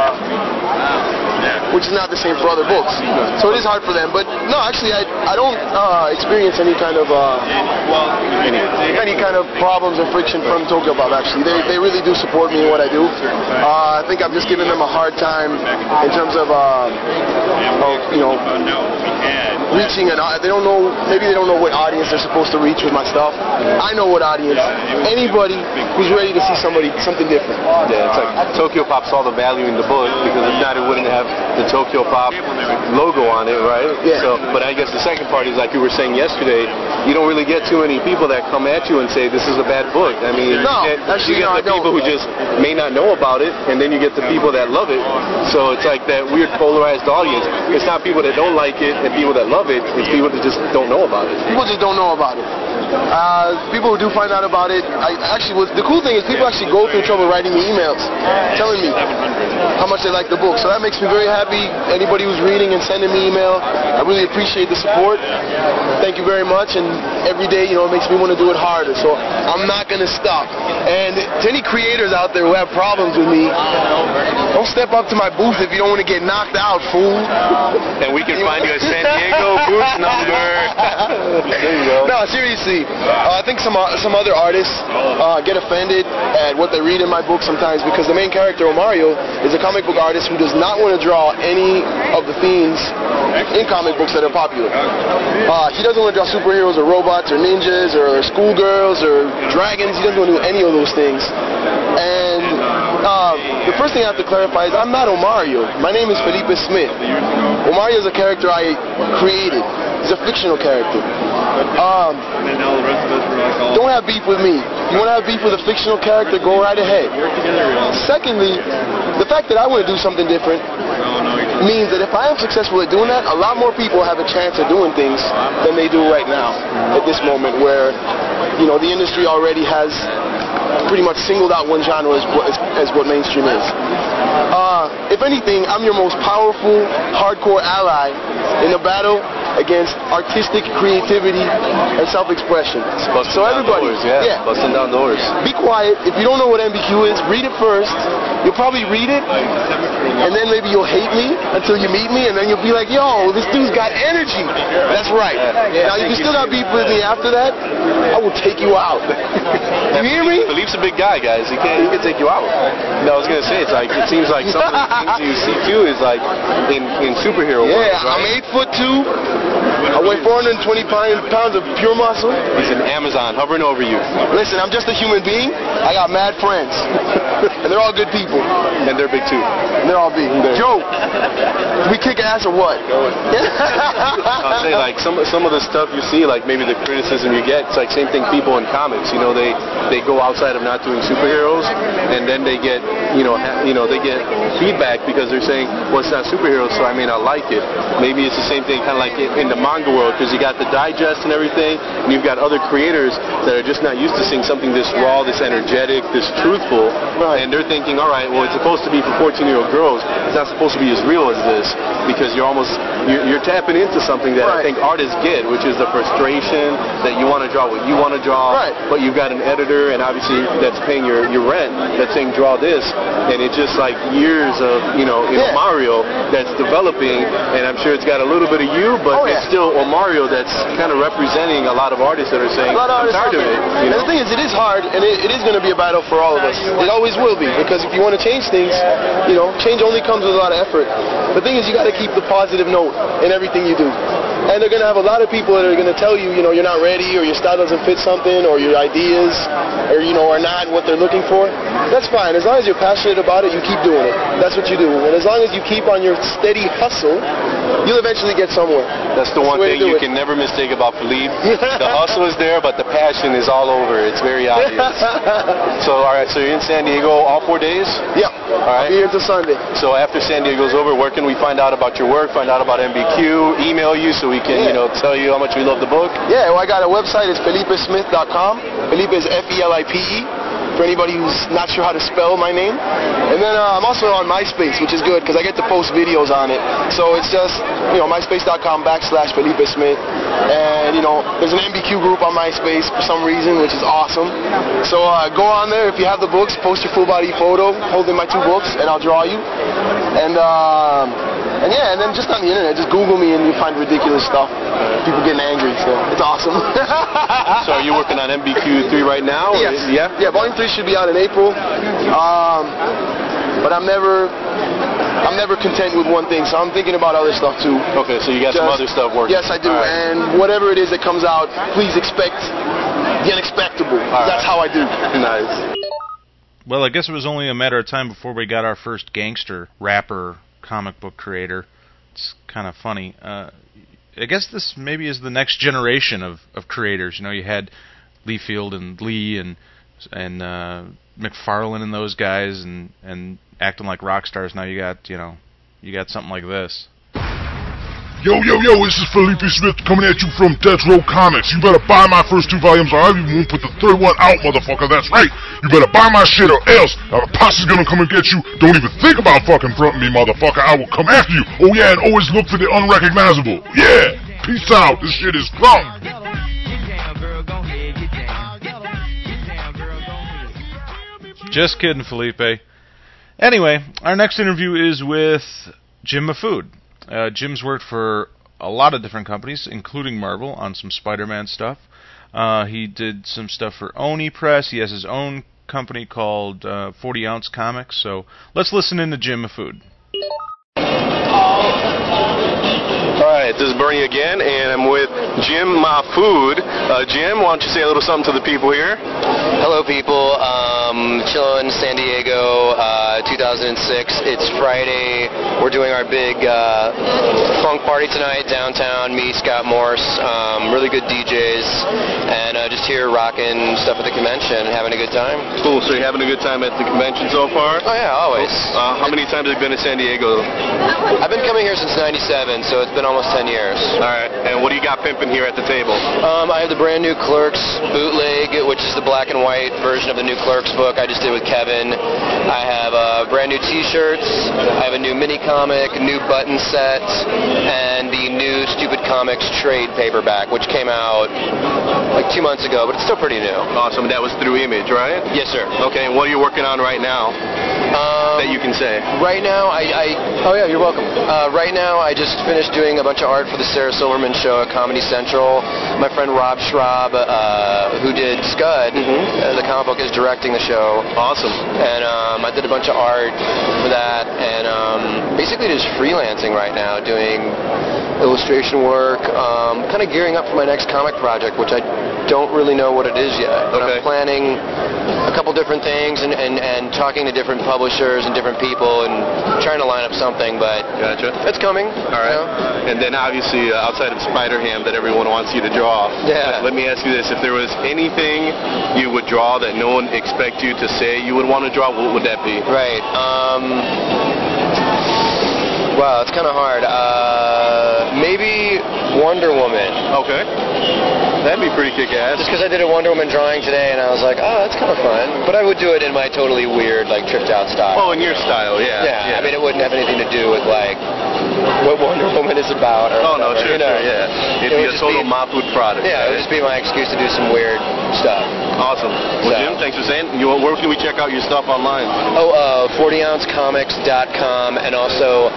which is not the same for other books. So it is hard for them. But no, actually, I don't experience any kind of problems or friction from Tokyo Pop. Actually, they really do support me in what I do. I think I'm just giving them a hard time in terms of you know, reaching they don't know, maybe they don't know what audience they're supposed to reach with my stuff. I know what audience. Anybody who's ready to see something different. Yeah, it's like Tokyo Pop saw the value in the book, because if not, it wouldn't have the Tokyo Pop logo on it, right? Yeah. So, but I guess the second part is, like you were saying yesterday, you don't really get too many people that come at you and say this is a bad book. I mean, you get the people who just may not know about it, and then you get the people that love it. So it's like that weird polarized audience. It's not people that don't like it and people that love it. It's people that just don't know about it. People just don't know about it. People who do find out about it, the cool thing is people actually go through trouble writing me emails, telling me how much they like the book. So that makes me very happy. Anybody who's reading and sending me email, I really appreciate the support. Thank you very much. And every day, you know, it makes me want to do it harder. So I'm not going to stop. And to any creators out there who have problems with me, don't step up to my booth if you don't want to get knocked out, fool. And we can find you at San Diego booth number. There you go. No, seriously. I think some other artists get offended at what they read in my book sometimes, because the main character, Omario, is a comic book artist who does not want to draw any of the themes in comic books that are popular. He doesn't want to draw superheroes or robots or ninjas or schoolgirls or dragons. He doesn't want to do any of those things. And the first thing I have to clarify is I'm not Omario. My name is Felipe Smith. Omario is a character I created. He's a fictional character. Don't have beef with me. You want to have beef with a fictional character, go right ahead. Secondly, the fact that I want to do something different means that if I am successful at doing that, a lot more people have a chance of doing things than they do right now at this moment, where, you know, the industry already has pretty much singled out one genre as what mainstream is. If anything, I'm your most powerful, hardcore ally in a battle against artistic creativity and self-expression. So everybody, busting down doors. Be quiet. If you don't know what MBQ is, read it first. You'll probably read it, and then maybe you'll hate me until you meet me, and then you'll be like, yo, this dude's got energy. That's right. Now, if you still got beef with me after that, I will take you out. You hear me? Philippe's a big guy, guys. He can take you out. No, I was going to say, it seems like some of the things you see, too, is like in superhero world, right? I'm 8'2". I weigh 420 pounds of pure muscle. He's an Amazon hovering over you. Listen, I'm just a human being. I got mad friends. And they're all good people. And they're big too. And they're all big. Joe, we kick ass or what? I'll say, like, some of the stuff you see, like maybe the criticism you get, it's like same thing people in comics, you know, they go outside of not doing superheroes, and then they get, they get feedback because they're saying, well, it's not superheroes, so I may not like it. Maybe it's the same thing kind of like in the manga world, because you got the digest and everything, and you've got other creators that are just not used to seeing something this raw, this energetic, this truthful, and they're thinking, all right, well, it's supposed to be for 14-year-old girls. It's not supposed to be as real as this, because you're tapping into something that I think artists get, which is the frustration that you want to draw what you want to draw, but you've got an editor, and obviously that's paying your rent, that's saying draw this, and it's just like years of, Mario that's developing, and I'm sure it's got a little bit of you, but it's still Mario that's kind of representing a lot of artists that are saying, I'm tired of it. And the thing is, it is hard, and it is going to be a battle for all of us. It always will be, because if you want to change things, change only comes with a lot of effort. The thing is, you got to keep the positive note in everything you do. And they're going to have a lot of people that are going to tell you, you're not ready, or your style doesn't fit something, or your ideas are not what they're looking for. That's fine. As long as you're passionate about it, you keep doing it. That's what you do. And as long as you keep on your steady hustle, you'll eventually get somewhere. That's the one thing you can never mistake about Philippe. The hustle is there, but the passion is all over. It's very obvious. So, all right, so you're in San Diego all 4 days? Yeah. All right. I'll be here until Sunday. So after San Diego's over, where can we find out about your work, find out about MBQ, email you so we can, tell you how much we love the book? Yeah, well, I got a website. It's FelipeSmith.com. Felipe is Felipe. For anybody who's not sure how to spell my name. And then I'm also on MySpace, which is good because I get to post videos on it. So it's just, MySpace.com/Felipe Smith. And, there's an MBQ group on MySpace for some reason, which is awesome. So go on there. If you have the books, post your full body photo holding my 2 books, and I'll draw you. And then just on the internet, just Google me and you find ridiculous stuff. People getting angry, so it's awesome. So are you working on MBQ 3 right now? Yes. Yeah? Yeah, Volume 3 should be out in April. But I'm never content with one thing, so I'm thinking about other stuff too. Okay, so you got some other stuff working. Yes, I do. Right. And whatever it is that comes out, please expect the unexpectable. That's how I do. Nice. Well, I guess it was only a matter of time before we got our first gangster rapper comic book creator. It's kind of funny. I guess this maybe is the next generation of creators. You had Liefeld and Lee and McFarlane and those guys and acting like rock stars. Now you got something like this. Yo, this is Felipe Smith coming at you from Death Row Comics. You better buy my first 2 volumes or I even won't put the 3rd one out, motherfucker. That's right. You better buy my shit or else the posse's gonna come and get you. Don't even think about fucking fronting me, motherfucker. I will come after you. Oh yeah, and always look for the unrecognizable. Yeah. Peace out. This shit is fun. Just kidding, Felipe. Anyway, our next interview is with Jim Mahfood. Jim's worked for a lot of different companies, including Marvel, on some Spider-Man stuff. He did some stuff for Oni Press. He has his own company called 40 Ounce Comics. So let's listen in to Jim Mahfood. Alright, this is Bernie again, and I'm with Jim Mahfood. Jim, why don't you say a little something to the people here? Hello, people. Chilling in San Diego, 2006. It's Friday. We're doing our big funk party tonight downtown. Me, Scott Morse, really good DJs, and just here rocking stuff at the convention, having a good time. Cool. So you're having a good time at the convention so far? Oh yeah, always. How many times have you been to San Diego? I've been coming here since '97, so it's been almost 10 years. All right. And what do you got pimping here at the table? I have the brand new Clerks bootleg, which is the black and white version of the new Clerks book I just did with Kevin. I have brand new T-shirts. I have a new mini comic, new button set, and the new Stupid Comics trade paperback, which came out like 2 months ago, but it's still pretty new. Awesome. That was through Image, right? Yes, sir. Okay. And what are you working on right now? that you can say? Right now, oh yeah, you're welcome. Right now, I just finished doing a bunch of art for the Sarah Silverman show at Comedy Central. My friend Rob Schraub, who did Scud, the comic book, is directing the show. Awesome. And I did a bunch of art for that, and basically just freelancing right now, doing illustration work, kind of gearing up for my next comic project, which I don't really know what it is yet. But I'm planning a couple different things and talking to different publishers and different people and trying to line up something, but it's coming. All right. And then obviously outside of Spider-Ham that everyone wants you to draw, let me ask you this. If there was anything you would draw that no one expects you to say you would want to draw, what would that be? Right. Wow, it's kind of hard. Maybe Wonder Woman. Okay. That'd be pretty kick-ass. Just because I did a Wonder Woman drawing today, and I was like, oh, that's kind of fun. But I would do it in my totally weird, like, tripped-out style. Oh, in your style, yeah. Yeah, I mean, it wouldn't have anything to do with, like, what Wonder Woman is about. Or oh, no, whatever, sure, yeah. It'd be a total Mahfood product. Yeah, it would just be my excuse to do some weird stuff. Awesome. Well, Jim, thanks for saying. Where can we check out your stuff online? 40ouncecomics.com, and also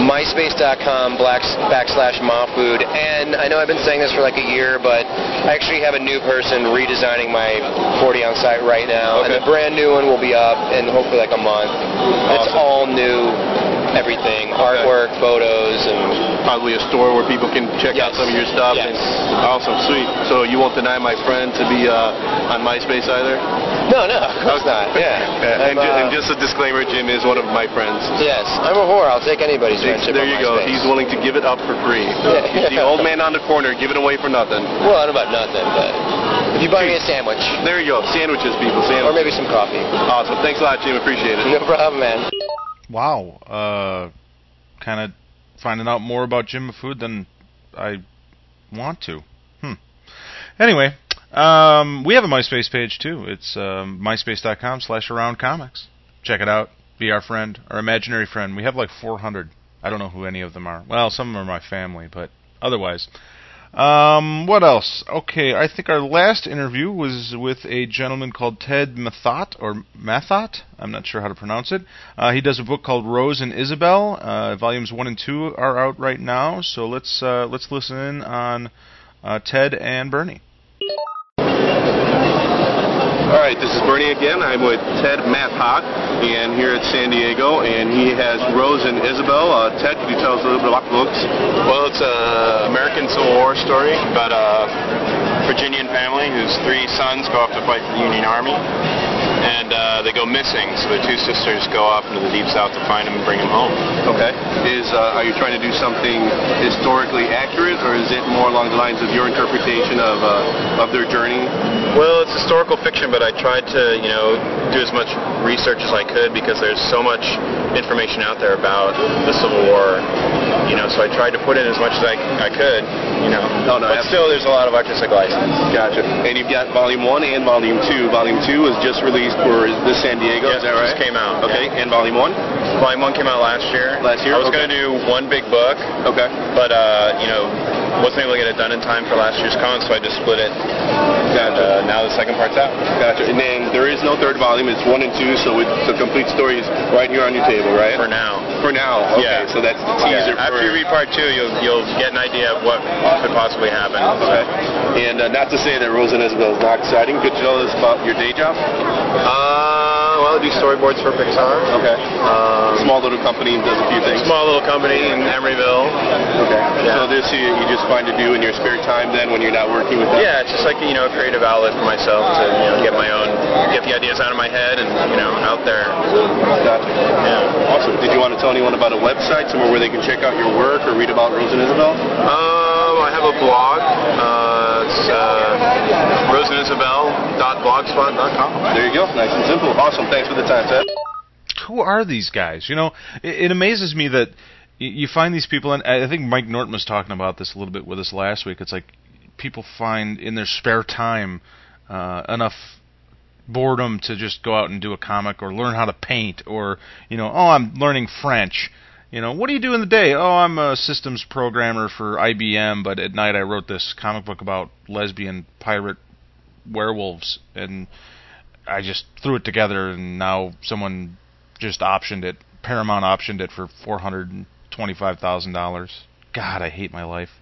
myspace.com/Mahfood. And I know I've been saying this for like a year, but I actually have a new person redesigning my 40-ounce site right now, and the brand new one will be up in hopefully like a month. Awesome. It's all new, everything, artwork, photos, and probably a store where people can check out some of your stuff. Yes. Awesome, sweet. So you won't deny my friend to be on MySpace either? No, of course not. Yeah. And just a disclaimer, Jim is one of my friends. Yes, I'm a whore. I'll take anybody's friendship. There you go. He's willing to give it up for free. He's the old man on the corner, giving away for nothing. Well, I don't know about nothing, but if you buy me a sandwich. There you go. Sandwiches, people. Sandwiches. Or maybe some coffee. Awesome. Thanks a lot, Jim. Appreciate it. No problem, man. Wow. Kind of finding out more about Jim Mahfood than I want to. Anyway, we have a MySpace page, too. It's myspace.com/aroundcomics. Check it out. Be our friend, our imaginary friend. We have like 400. I don't know who any of them are. Well, some of them are my family, but otherwise. What else? Okay, I think our last interview was with a gentleman called Ted Mathot, or Mathot. I'm not sure how to pronounce it. He does a book called Rose and Isabel. Volumes 1 and 2 are out right now, so let's listen in on Ted and Bernie. All right, this is Bernie again. I'm with Ted Mathot, and here at San Diego, and he has Rose and Isabel. Ted, could you tell us a little bit about the books? Well, it's an American Civil War story about a Virginian family whose 3 sons go off to fight for the Union Army, and they go missing, so the 2 sisters go off into the Deep South to find them and bring them home. Okay. Are you trying to do something historically accurate, or is it more along the lines of your interpretation of their journey? Well, it's historical fiction, but I tried to, do as much research as I could because there's so much information out there about the Civil War, so I tried to put in as much as I could, but still there's a lot of artistic license. Gotcha. And you've got Volume 1 and Volume 2. Volume 2 was just released for this San Diego, is that right? Just came out. Okay, yeah. And Volume 1? Volume 1 came out last year. I was going to do one big book, but, wasn't able to get it done in time for last year's con, so I just split it. Gotcha. And now the second part's out. Gotcha. And then there is no third volume. It's 1 and 2, so the complete story is right here on your table, right? For now. For now. Okay. Yeah. So that's the teaser. Yeah. After you read part 2, you'll get an idea of what could possibly happen. Okay. And not to say that Rose and Isabel is not exciting. Could you tell us about your day job? Well, I do storyboards for Pixar. Okay. Small little company does a few things. Small little company in Emeryville. Okay. Yeah. So this you just find to do in your spare time then when you're not working with them? Yeah, it's just like a creative outlet for myself to get the ideas out of my head and out there. Gotcha. Yeah. Awesome. Did you want to tell anyone about a website, somewhere where they can check out your work or read about Rose and Isabel? I have a blog. It's roseandisabel.blogspot.com. There you go. Nice and simple. Awesome. Thanks for the time, Ted. Who are these guys? It amazes me that you find these people, and I think Mike Norton was talking about this a little bit with us last week. It's like people find in their spare time enough boredom to just go out and do a comic or learn how to paint or, I'm learning French. What do you do in the day? Oh, I'm a systems programmer for IBM, but at night I wrote this comic book about lesbian pirate werewolves, and I just threw it together, and now someone just optioned it. Paramount optioned it for $425,000. God, I hate my life.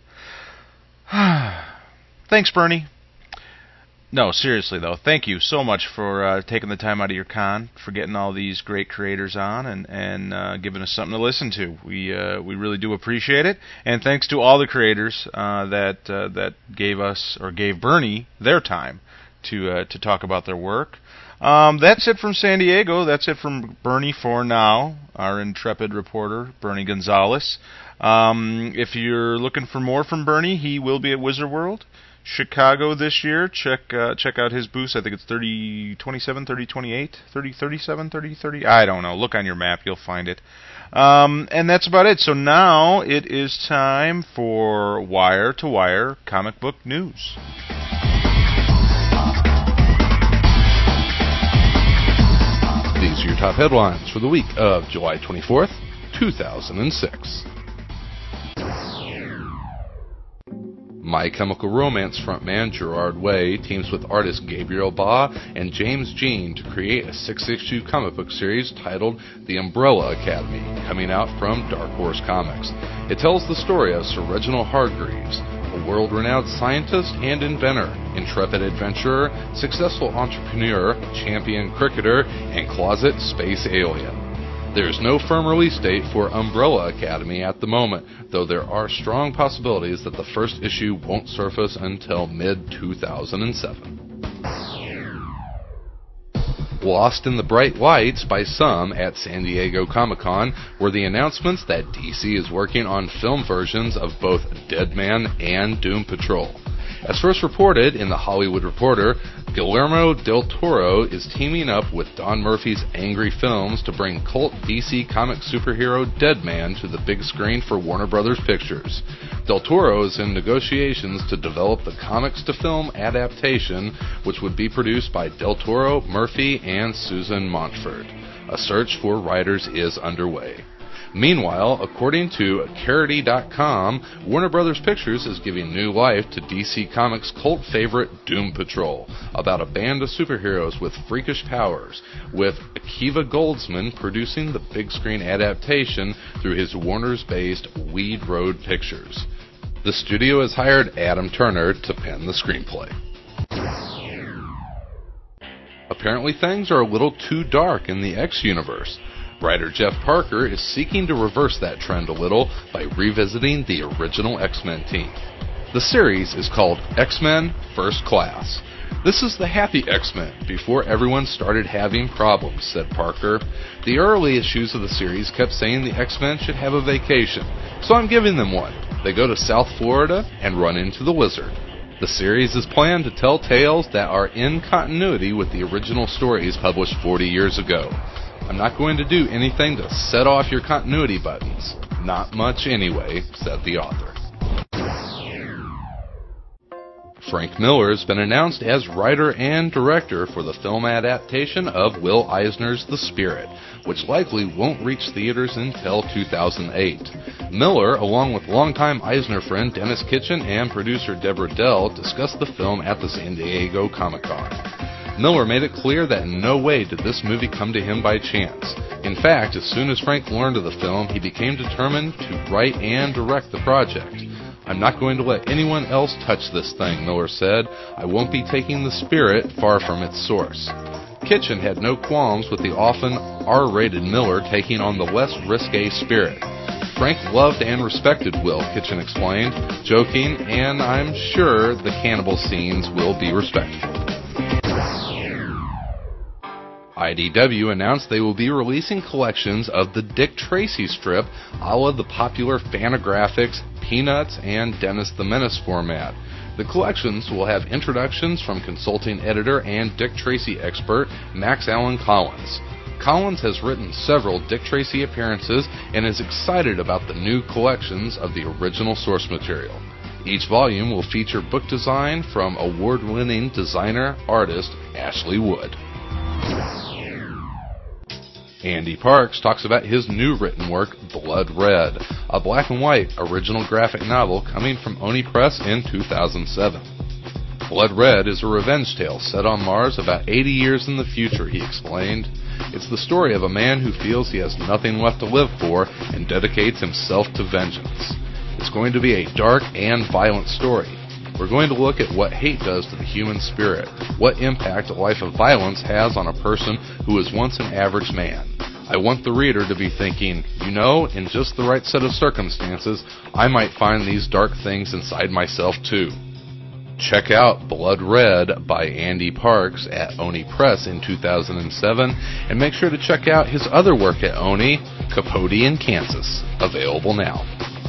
Thanks, Bernie. No, seriously, though, thank you so much for taking the time out of your con, for getting all these great creators on, and giving us something to listen to. We really do appreciate it, and thanks to all the creators that gave us, or gave Bernie, their time to talk about their work. That's it from San Diego. That's it from Bernie for now, our intrepid reporter, Bernie Gonzalez. If you're looking for more from Bernie, he will be at Wizard World Chicago this year. Check out his booth. I think it's 3027, 3028, 3037, 3030. I don't know. Look on your map. You'll find it. And that's about it. So now it is time for Wire to Wire comic book news. These are your top headlines for the week of July 24th, 2006. My Chemical Romance frontman Gerard Way teams with artist Gabriel Ba and James Jean to create a 6-issue comic book series titled The Umbrella Academy, coming out from Dark Horse Comics. It tells the story of Sir Reginald Hargreaves, a world-renowned scientist and inventor, intrepid adventurer, successful entrepreneur, champion cricketer, and closet space alien. There is no firm release date for Umbrella Academy at the moment, though there are strong possibilities that the first issue won't surface until mid-2007. Lost in the bright lights by some at San Diego Comic-Con were the announcements that DC is working on film versions of both Deadman and Doom Patrol. As first reported in The Hollywood Reporter, Guillermo del Toro is teaming up with Don Murphy's Angry Films to bring cult DC comic superhero Deadman to the big screen for Warner Brothers Pictures. Del Toro is in negotiations to develop the comics-to-film adaptation, which would be produced by Del Toro, Murphy, and Susan Montford. A search for writers is underway. Meanwhile, according to Carity.com, Warner Brothers Pictures is giving new life to DC Comics' cult favorite Doom Patrol, about a band of superheroes with freakish powers, with Akiva Goldsman producing the big screen adaptation through his Warner's-based Weed Road Pictures. The studio has hired Adam Turner to pen the screenplay. Apparently things are a little too dark in the X universe. Writer Jeff Parker is seeking to reverse that trend a little by revisiting the original X-Men team. The series is called X-Men First Class. This is the happy X-Men, before everyone started having problems, said Parker. The early issues of the series kept saying the X-Men should have a vacation, so I'm giving them one. They go to South Florida and run into the Lizard. The series is planned to tell tales that are in continuity with the original stories published 40 years ago. I'm not going to do anything to set off your continuity buttons. Not much anyway, said the author. Frank Miller has been announced as writer and director for the film adaptation of Will Eisner's The Spirit, which likely won't reach theaters until 2008. Miller, along with longtime Eisner friend Dennis Kitchen and producer Deborah Dell, discussed the film at the San Diego Comic-Con. Miller made it clear that in no way did this movie come to him by chance. In fact, as soon as Frank learned of the film, he became determined to write and direct the project. I'm not going to let anyone else touch this thing, Miller said. I won't be taking the spirit far from its source. Kitchen had no qualms with the often R-rated Miller taking on the less risque spirit. Frank loved and respected Will, Kitchen explained, joking, and I'm sure the cannibal scenes will be respectful. IDW announced they will be releasing collections of the Dick Tracy strip a la the popular Fantagraphics, Peanuts, and Dennis the Menace format. The collections will have introductions from consulting editor and Dick Tracy expert Max Allan Collins. Collins has written several Dick Tracy appearances and is excited about the new collections of the original source material. Each volume will feature book design from award-winning designer artist Ashley Wood. Andy Parks talks about his new written work, Blood Red, a black and white original graphic novel coming from Oni Press in 2007. Blood Red is a revenge tale set on Mars about 80 years in the future, he explained. It's the story of a man who feels he has nothing left to live for and dedicates himself to vengeance. It's going to be a dark and violent story. We're going to look at what hate does to the human spirit, what impact a life of violence has on a person who was once an average man. I want the reader to be thinking, you know, in just the right set of circumstances, I might find these dark things inside myself too. Check out Blood Red by Andy Parks at Oni Press in 2007, and make sure to check out his other work at Oni, Capote in Kansas, available now.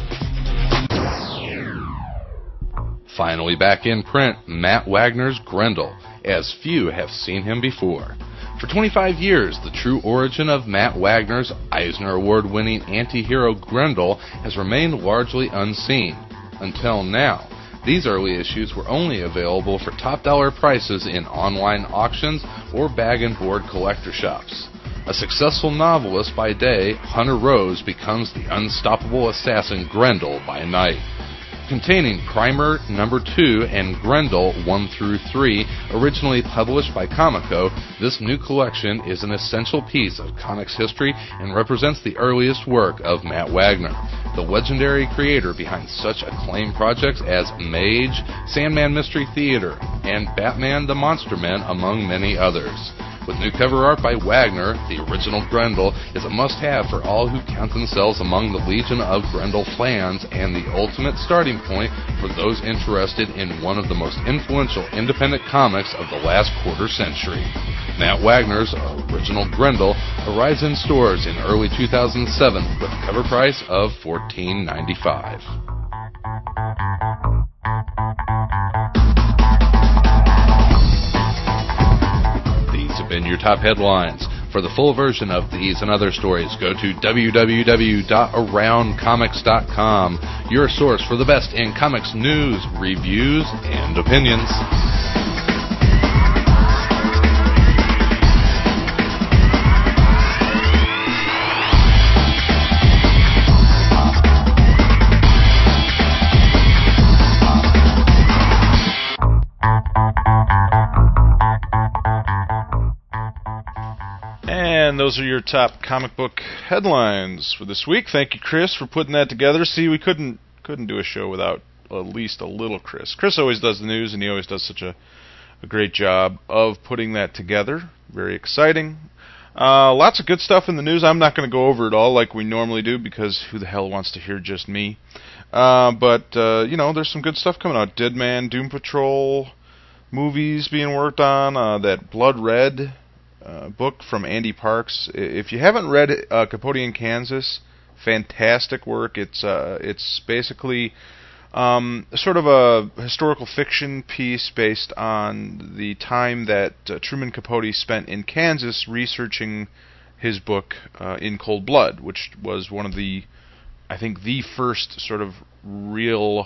Finally back in print, Matt Wagner's Grendel, as few have seen him before. For 25 years, the true origin of Matt Wagner's Eisner Award-winning anti-hero Grendel has remained largely unseen. Until now. These early issues were only available for top dollar prices in online auctions or bag-and-board collector shops. A successful novelist by day, Hunter Rose becomes the unstoppable assassin Grendel by night. Containing Primer number 2 and Grendel 1 through 3, originally published by Comico, this new collection is an essential piece of comics history and represents the earliest work of Matt Wagner, the legendary creator behind such acclaimed projects as Mage, Sandman Mystery Theater, and Batman the Monster Men, among many others. With new cover art by Wagner, the original Grendel is a must-have for all who count themselves among the legion of Grendel fans and the ultimate starting point for those interested in one of the most influential independent comics of the last quarter century. Matt Wagner's original Grendel arrives in stores in early 2007 with a cover price of $14.95. Been your top headlines. For the full version of these and other stories, go to www.aroundcomics.com, your source for the best in comics news, reviews, and opinions. And those are your top comic book headlines for this week. Thank you, Chris, for putting that together. See, we couldn't do a show without at least a little Chris. Chris always does the news, and he always does such a great job of putting that together. Very exciting. Lots of good stuff in the news. I'm not going to go over it all like we normally do, because who the hell wants to hear just me? But there's some good stuff coming out. Deadman, Doom Patrol, movies being worked on, that Blood Red book from Andy Parks. If you haven't read Capote in Kansas, fantastic work. It's basically sort of a historical fiction piece based on the time that Truman Capote spent in Kansas researching his book In Cold Blood, which was one of the first sort of real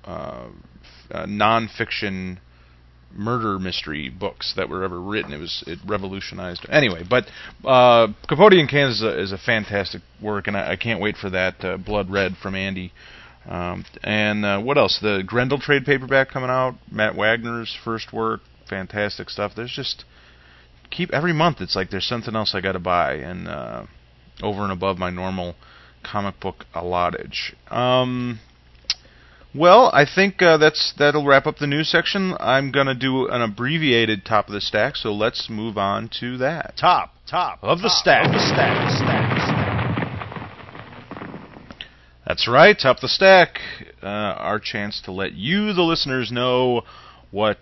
non-fiction murder mystery books that were ever written. It revolutionized. Anyway, but Capote in Kansas is a fantastic work, and I can't wait for that Blood Red from Andy. And what else? The Grendel trade paperback coming out. Matt Wagner's first work. Fantastic stuff. There's just every month it's like there's something else I got to buy, and over and above my normal comic book allottage. Well, I think that'll wrap up the news section. I'm going to do an abbreviated top of the stack, so let's move on to that. Top of the stack. That's right, top of the stack. Our chance to let you, the listeners, know what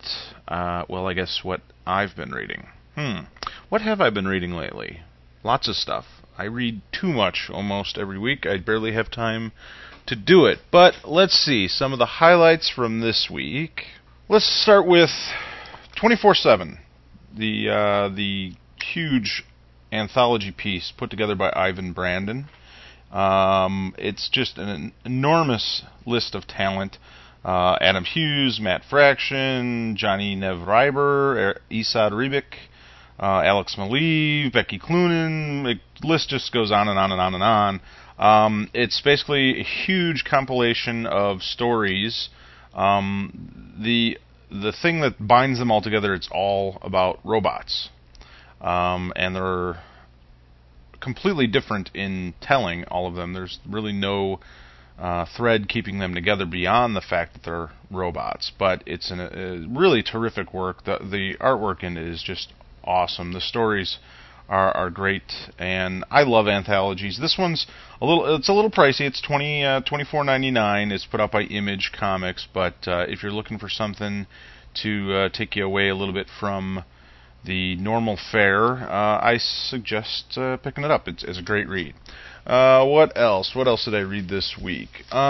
I've been reading. What have I been reading lately? Lots of stuff. I read too much almost every week. I barely have time to do it. But let's see some of the highlights from this week. Let's start with 24/7, the huge anthology piece put together by Ivan Brandon. It's just an enormous list of talent. Adam Hughes, Matt Fraction, Johnny Nev-Reiber, Esad Ribic, Alex Maleev, Becky Cloonan. The list just goes on and on and on and on. It's basically a huge compilation of stories. The thing that binds them all together, it's all about robots. And they're completely different in telling all of them. There's really no thread keeping them together beyond the fact that they're robots. But it's a really terrific work. The artwork in it is just awesome. The stories are great, and I love anthologies. This one's a little pricey. It's $24.99. It's put out by Image Comics, but if you're looking for something to take you away a little bit from the normal fare, I suggest picking it up. It's a great read. What else? What else did I read this week?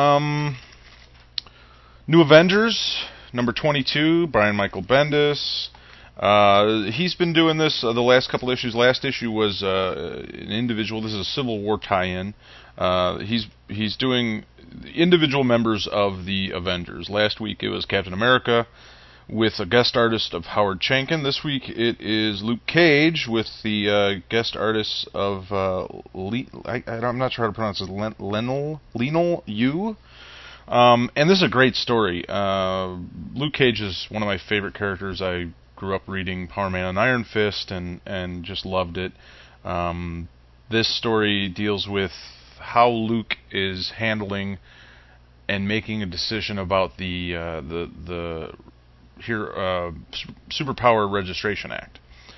New Avengers, number 22, Brian Michael Bendis. He's been doing this the last couple issues. Last issue was an individual. This is a Civil War tie-in. He's doing individual members of the Avengers. Last week it was Captain America with a guest artist of Howard Chaykin. This week it is Luke Cage with the guest artist of I'm not sure how to pronounce it. Lionel Yu. And this is a great story. Luke Cage is one of my favorite characters. I grew up reading Power Man and Iron Fist and just loved it. This story deals with how Luke is handling and making a decision about the Superpower Registration Act.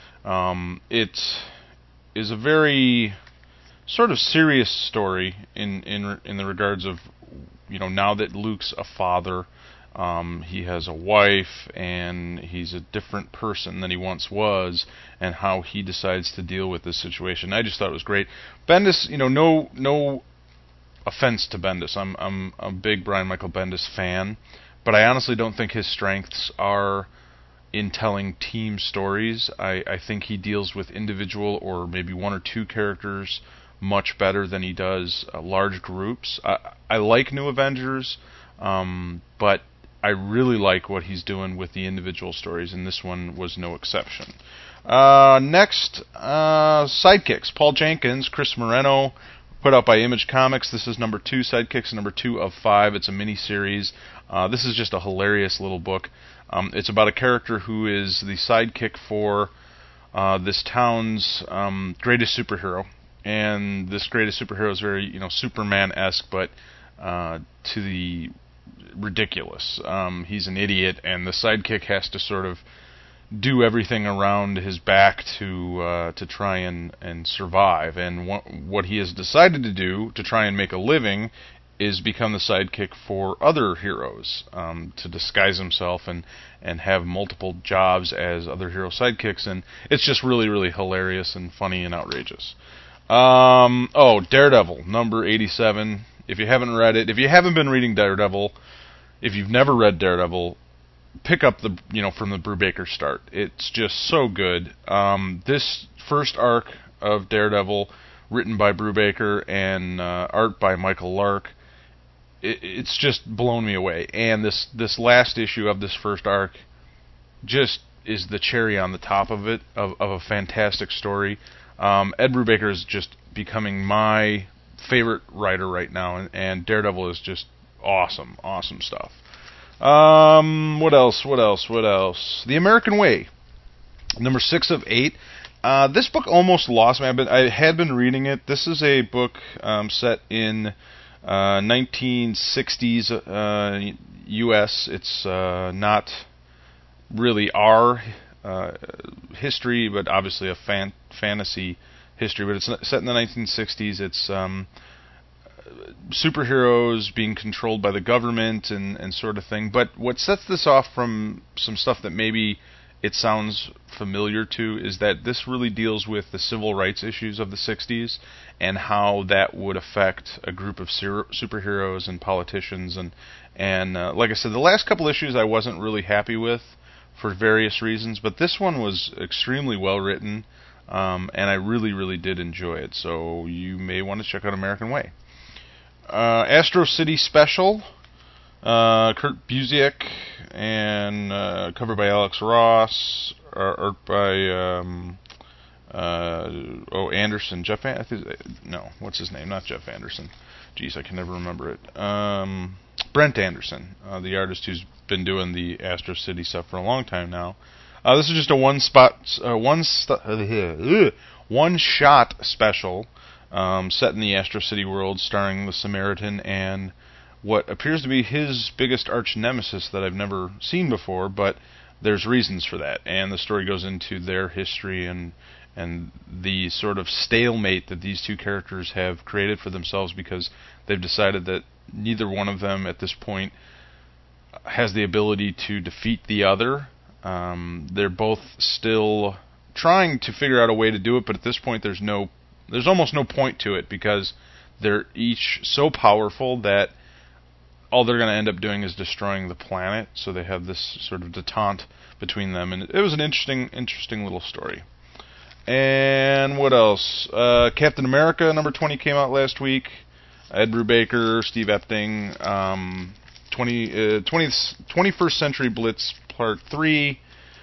It is a very sort of serious story in the regards of, now that Luke's a father. He has a wife, and he's a different person than he once was, and how he decides to deal with this situation. I just thought it was great. Bendis, no offense to Bendis. I'm a big Brian Michael Bendis fan, but I honestly don't think his strengths are in telling team stories. I think he deals with individual or maybe one or two characters much better than he does large groups. I like New Avengers, but I really like what he's doing with the individual stories, and this one was no exception. Next, Sidekicks. Paul Jenkins, Chris Moreno, put out by Image Comics. This is number 2, Sidekicks, number 2 of 5. It's a mini-series. This is just a hilarious little book. It's about a character who is the sidekick for this town's greatest superhero. And this greatest superhero is very, Superman-esque, but to the ridiculous. He's an idiot, and the sidekick has to sort of do everything around his back to try and survive. And what he has decided to do to try and make a living is become the sidekick for other heroes, to disguise himself and have multiple jobs as other hero sidekicks. And it's just really, really hilarious and funny and outrageous. Daredevil, number 87. If you haven't read it, if you haven't been reading Daredevil, if you've never read Daredevil, pick up from the Brubaker start. It's just so good. This first arc of Daredevil, written by Brubaker and art by Michael Lark, it's just blown me away. And this last issue of this first arc just is the cherry on the top of it, of a fantastic story. Ed Brubaker is just becoming my favorite writer right now, and Daredevil is just awesome stuff. What else? The American Way, number 6 of 8. This book almost lost me. I had been reading it. This is a book set in 1960s U.S. It's not really our history, but obviously a fantasy history. But it's set in the 1960s. It's superheroes being controlled by the government and sort of thing. But what sets this off from some stuff that maybe it sounds familiar to is that this really deals with the civil rights issues of the 60s and how that would affect a group of superheroes and politicians. And like I said, the last couple issues I wasn't really happy with for various reasons, but this one was extremely well written, and I really, really did enjoy it. So you may want to check out American Way. Astro City Special, Kurt Busiek, and covered by Alex Ross, art by Anderson, what's his name? Not Jeff Anderson. Jeez, I can never remember it. Brent Anderson, the artist who's been doing the Astro City stuff for a long time now. This is just a one-shot special. set in the Astro City world, starring the Samaritan and what appears to be his biggest arch nemesis that I've never seen before, but there's reasons for that, and the story goes into their history and the sort of stalemate that these two characters have created for themselves because they've decided that neither one of them at this point has the ability to defeat the other. They're both still trying to figure out a way to do it, but at this point there's almost no point to it because they're each so powerful that all they're going to end up doing is destroying the planet, so they have this sort of detente between them, and it was an interesting little story. And what else? Captain America number 20 came out last week. Ed Brubaker, Steve Epting, 21st Century Blitz Part 3.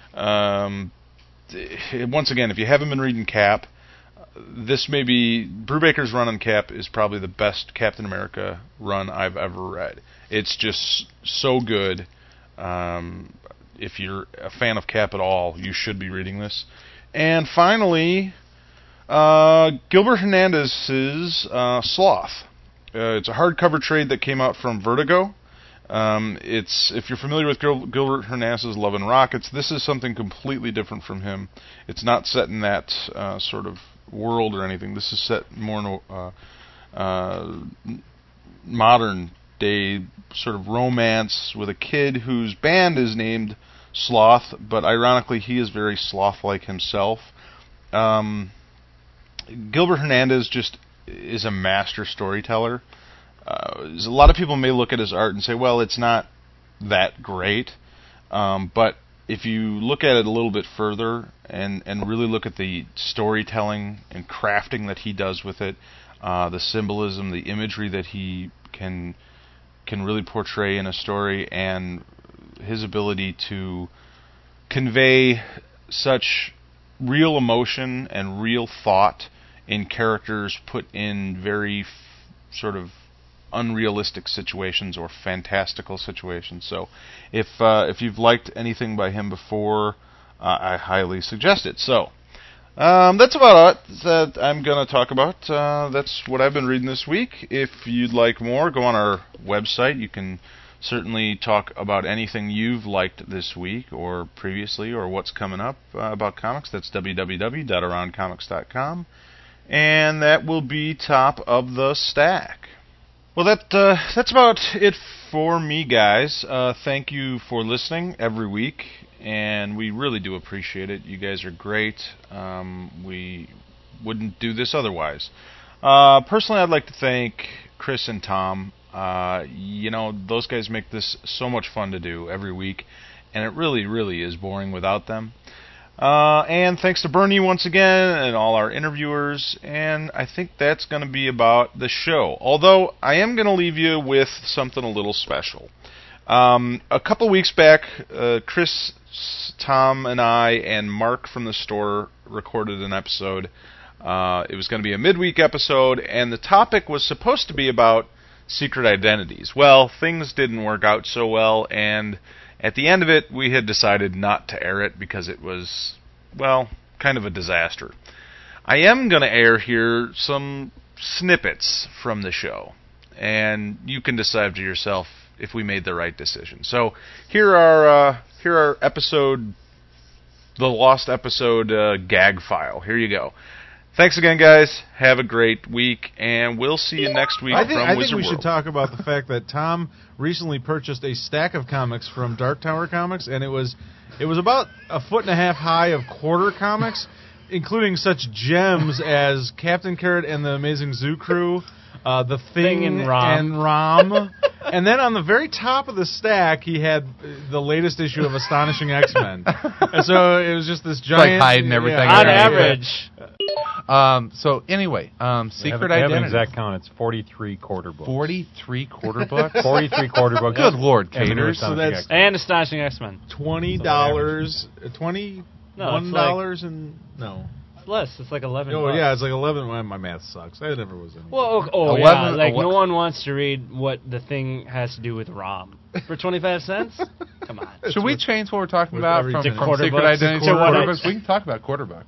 Once again, if you haven't been reading Cap, this may be Brubaker's run on Cap is probably the best Captain America run I've ever read. It's just so good. If you're a fan of Cap at all, you should be reading this. And finally, Gilbert Hernandez's Sloth. It's a hardcover trade that came out from Vertigo. If you're familiar with Gilbert Hernandez's Love and Rockets, this is something completely different from him. It's not set in that sort of world or anything. This is set more in a modern day sort of romance with a kid whose band is named Sloth, but ironically he is very sloth-like himself. Gilbert Hernandez just is a master storyteller. A lot of people may look at his art and say, well, it's not that great, but if you look at it a little bit further and really look at the storytelling and crafting that he does with it, the symbolism, the imagery that he can really portray in a story, and his ability to convey such real emotion and real thought in characters put in very sort of unrealistic situations or fantastical situations. So if you've liked anything by him before, I highly suggest it. So that's about it that I'm going to talk about. That's what I've been reading this week. If you'd like more, go on our website. You can certainly talk about anything you've liked this week or previously or what's coming up about comics. That's www.aroundcomics.com. And that will be top of the stack. Well, that's about it for me, guys. Thank you for listening every week, and we really do appreciate it. You guys are great. We wouldn't do this otherwise. Personally, I'd like to thank Chris and Tom. Those guys make this so much fun to do every week, and it really, really is boring without them. And thanks to Bernie once again and all our interviewers, and I think that's going to be about the show. Although, I am going to leave you with something a little special. A couple weeks back, Chris, Tom, and I, and Mark from the store recorded an episode. It was going to be a midweek episode, and the topic was supposed to be about secret identities. Well, things didn't work out so well, and at the end of it, we had decided not to air it because it was, well, kind of a disaster. I am going to air here some snippets from the show, and you can decide for yourself if we made the right decision. So here are the lost episode gag file. Here you go. Thanks again, guys. Have a great week, and we'll see you next week from Wizard World. I think we should talk about the fact that Tom recently purchased a stack of comics from Dark Tower Comics, and it was about 1.5 foot high of quarter comics, including such gems as Captain Carrot and the Amazing Zoo Crew, The Thing and Rom. And then on the very top of the stack, he had the latest issue of Astonishing X-Men. And so it was just this giant... It's like hiding everything. On average. So anyway, secret I have identity. an exact count. It's 43 quarter books. 43 quarter books? 43 quarter books. Good Lord, Caters. So that's and Astonishing X-Men. $20, $21 and no. Less. It's like 11. Oh yeah, it's like 11. Well, my math sucks. I never was in. Well, 11, yeah, like no one wants to read what the Thing has to do with ROM for 25 cents. Come on. Should we change what we're talking about from quarter secret bucks identity to quarter bucks? We can talk about quarter bucks.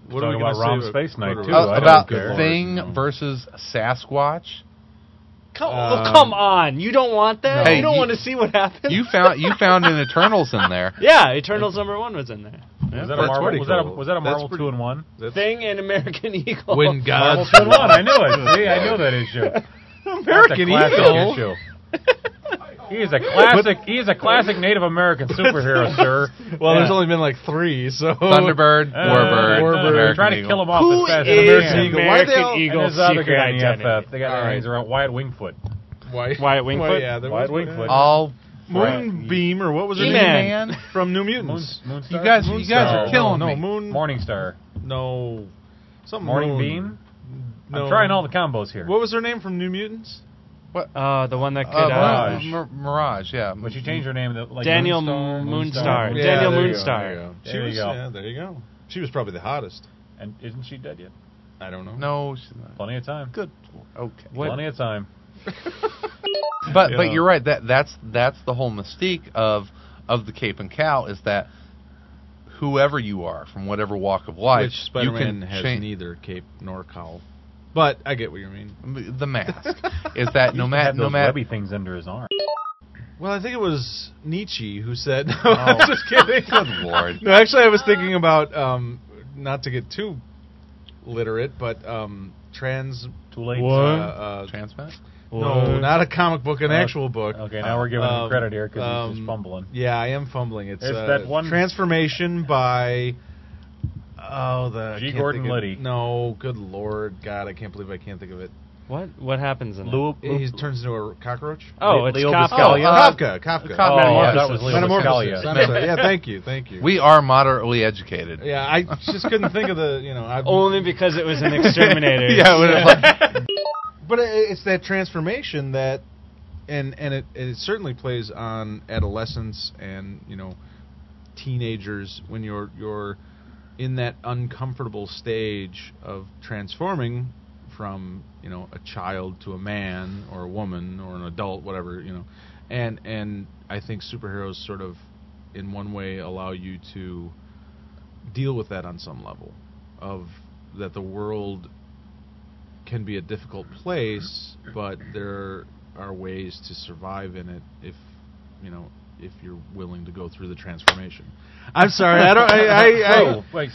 What are we about going Rom to say Space Knight, too. About Thing versus Sasquatch. Come on! You don't want that? Hey, you don't want to see what happens? You found an Eternals in there. Yeah, Eternals #1 was in there. Was that a Marvel? Was that a Marvel 2-in-1? Thing and American Eagle. When God Marvel 2-in-1. I knew it. See, I knew that issue. American Eagle. Issue. He is a classic. He is a classic Native American superhero, sir. Well, there's only been like 3, so Thunderbird, Warbird, they're trying to kill him off Who as fast is as they can. American Eagle's secret identity? They got names around Wyatt Wingfoot. Wyatt Wingfoot? Yeah, Wyatt Wingfoot. All Moonbeam, or what was her E-Man. name? From New Mutants. Moonstar? You guys are killing me. Morningstar. No. Something Morning Moon. Beam? No. I'm trying all the combos here. What was her name from New Mutants? What? The one that could... Mirage. Mirage, yeah. But she changed her name to like Daniel Moonstar. Moonstar. Daniel Moonstar. There you go. Yeah, there you go. She was probably the hottest. And isn't she dead yet? I don't know. No, she's not. Plenty of time. Good. Okay. Plenty of time. But you're right. That's the whole mystique of the Cape and Cowl is that whoever you are from whatever walk of life, which Spider-Man has neither cape nor cowl. But I get what you mean. The mask is that no matter webby things under his arm. Well, I think it was Nietzsche who said. No, I'm just kidding. Good Lord. No, actually, I was thinking about not to get too literate, but Too late. Transmat? No, not a comic book, an actual book. Okay, now we're giving him credit here because he's just fumbling. Yeah, I am fumbling. It's that one Transformation by. G. Gordon Liddy. No, good Lord, God, I can't believe I can't think of it. What happens in it? He turns into a cockroach. Oh, it's Leo Kafka. Kafka. That was Leo Metamorphosis. Buscaglia. I'm sorry. Yeah, thank you. We are moderately educated. Yeah, I just couldn't think of the. Only because it was an exterminator. But it's that transformation that, and it certainly plays on adolescence and teenagers when you're in that uncomfortable stage of transforming from a child to a man or a woman or an adult, whatever, and I think superheroes sort of in one way allow you to deal with that on some level, of that the world can be a difficult place, but there are ways to survive in it if you're willing to go through the transformation. I'm sorry, I don't. Wait,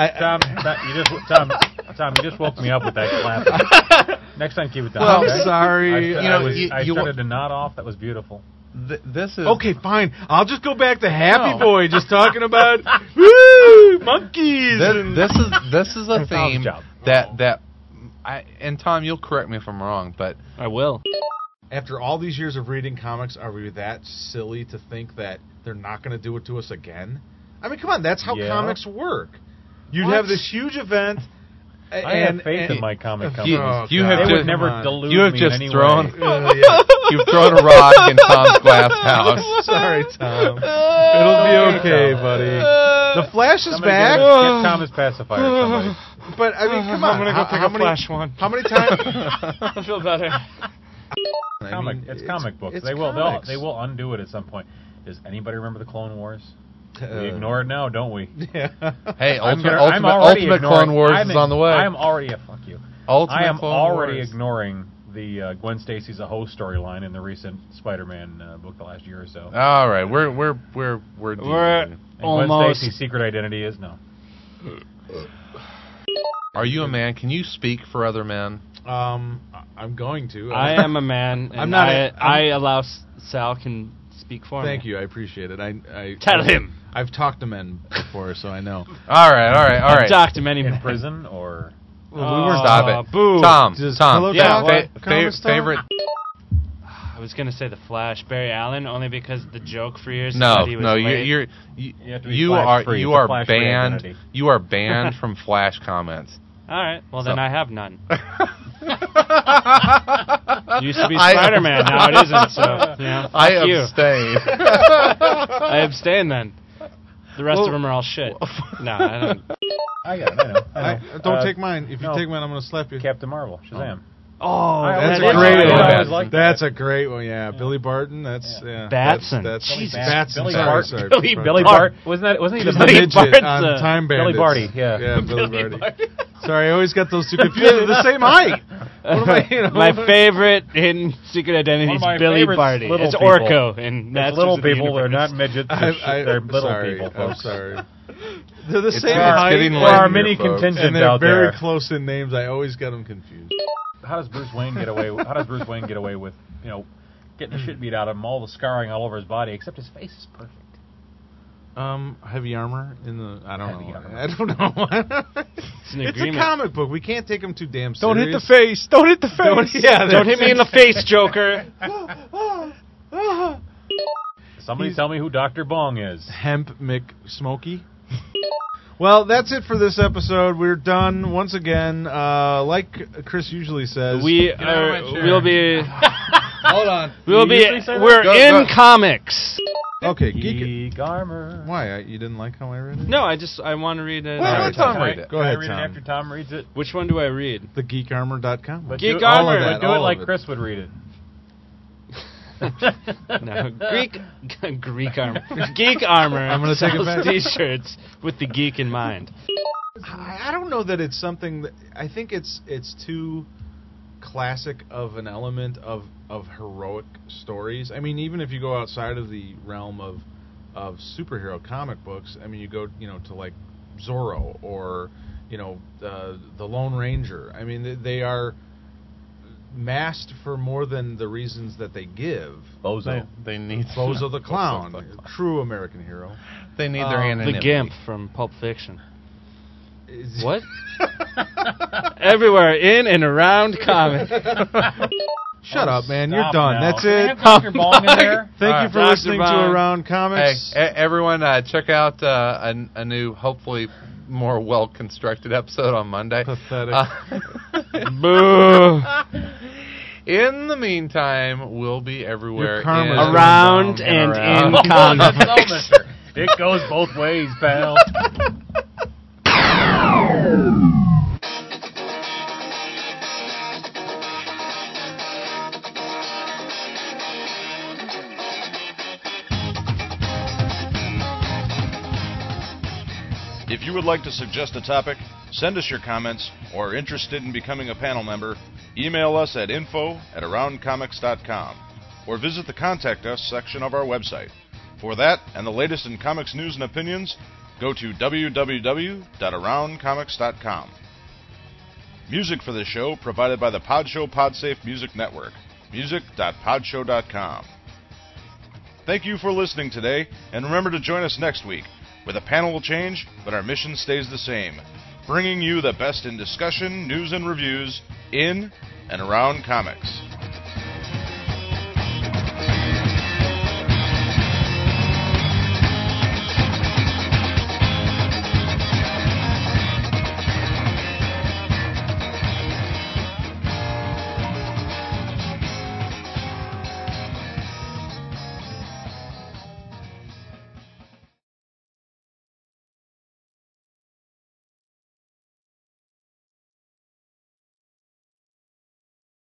Tom, you just woke me up with that clap. Next time, keep it down. Well, okay? I'm sorry. I started to nod off. That was beautiful. This is okay. Fine. I'll just go back to Happy Boy, just talking about woo monkeys. This is a theme that and Tom, you'll correct me if I'm wrong, but I will. After all these years of reading comics, are we that silly to think that they're not going to do it to us again? I mean, come on, that's how comics work. You'd have this huge event. I have faith in my comic company. You have would never delude you have me just in any thrown. way. You've thrown a rock in Tom's glass house. Sorry, Tom. It'll be okay, buddy. The Flash is back. Get Tom as pacifier. Somebody. But I mean, come on. I'm gonna go pick a Flash one. How many times? I feel better. It's comic books. It's they will undo it at some point. Does anybody remember the Clone Wars? We ignore it now, don't we? Yeah. Hey, Ultimate Clone Wars is on the way. I am already fuck you. I am already ignoring the Gwen Stacy's a hoe storyline in the recent Spider-Man book the last year or so. All right, we're almost. Gwen Stacy's secret identity is no. Are you a man? Can you speak for other men? I'm going to. I am a man. And I'm not. I allow Sal can speak for me. Thank you. I appreciate it. I tell him. I've talked to men before, so I know. All right. I've talked to many men. In prison or. Well, we were stop it. Boo. Tom. Yeah. Favorite. I was gonna say the Flash, Barry Allen, only because the joke for years. No, he was late. you are banned. You are banned from Flash comments. All right. Well, then I have none. Used to be Spider-Man, now it isn't. So I abstain. I abstain then. The rest of them are all shit. No, I don't. I got it. I know. Don't take mine. If you take mine, I'm going to slap you. Captain Marvel, Shazam. Oh, that's that a great is one. like that's a great one. Yeah, Billy Barton. That's Batson. That's Jesus. Batson. Billy sorry, Bart. sorry. Billy Bart. Wasn't he the Billy midget Midget on Time Bandits? Billy Barty. Yeah. Billy Barty. Sorry, I always got those two confused. They're the same height. What am I, My favorite in Secret Identity One is of my Billy favorites, Barty. little It's people. Orko, and It's that's little people. They're not midgets. They're little sorry, people. I'm Folks. sorry. They're the same it's height. getting There late are here, many folks. contingents And they're out very there. close in names. I always get them confused. How does Bruce Wayne get away? How does Bruce Wayne get away with getting the shit beat out of him, all the scarring all over his body, except his face is perfect. Heavy armor in the. I don't Heavy know. armor. I don't know. It's an It's agreement. a comic book. We can't take them too damn serious. Don't hit the face. Don't hit the face. Don't hit me in the face, Joker. Somebody tell me who Dr. Bong is. Hemp McSmokey. Well, that's it for this episode. We're done once again. Like Chris usually says, We'll be. Hold on. We're in comics. Okay, Geek Armor. Why? You didn't like how I read it? No, I want to read it. Well, let Tom read it. Go ahead, Read Tom. it after Tom reads it. Which one do I read? TheGeekArmor.com. But Geek do, Armor. all of that, do all it of like it. Chris would read it. No, Greek armor. Geek armor. I'm gonna take it back. T-shirts with the geek in mind. I don't know that it's something that I think it's too classic of an element of heroic stories. I mean, even if you go outside of the realm of superhero comic books, I mean, you go to like Zorro or the Lone Ranger. I mean, they are masked for more than the reasons that they give. Bozo. They need Bozo the Clown, true American hero. They need their anonymity. The Gimp from Pulp Fiction. What? Everywhere in and around comics. Shut up, man. You're Stop done. now. That's Can I it. have Dr. Bong in there? Thank you for Dr. listening to Bong. Around Comics. Hey, everyone, check out a new, hopefully more well-constructed episode on Monday. Pathetic. Boo. In the meantime, we'll be everywhere. Your karma's in, going Around down. and around. in comics. It goes both ways, pal. If you would like to suggest a topic, send us your comments, or are interested in becoming a panel member, email us at info@aroundcomics.com or visit the Contact Us section of our website. For that and the latest in comics news and opinions, go to www.aroundcomics.com. Music for this show provided by the Podshow Podsafe Music Network, music.podshow.com. Thank you for listening today, and remember to join us next week, where the panel will change, but our mission stays the same, bringing you the best in discussion, news, and reviews in and around comics.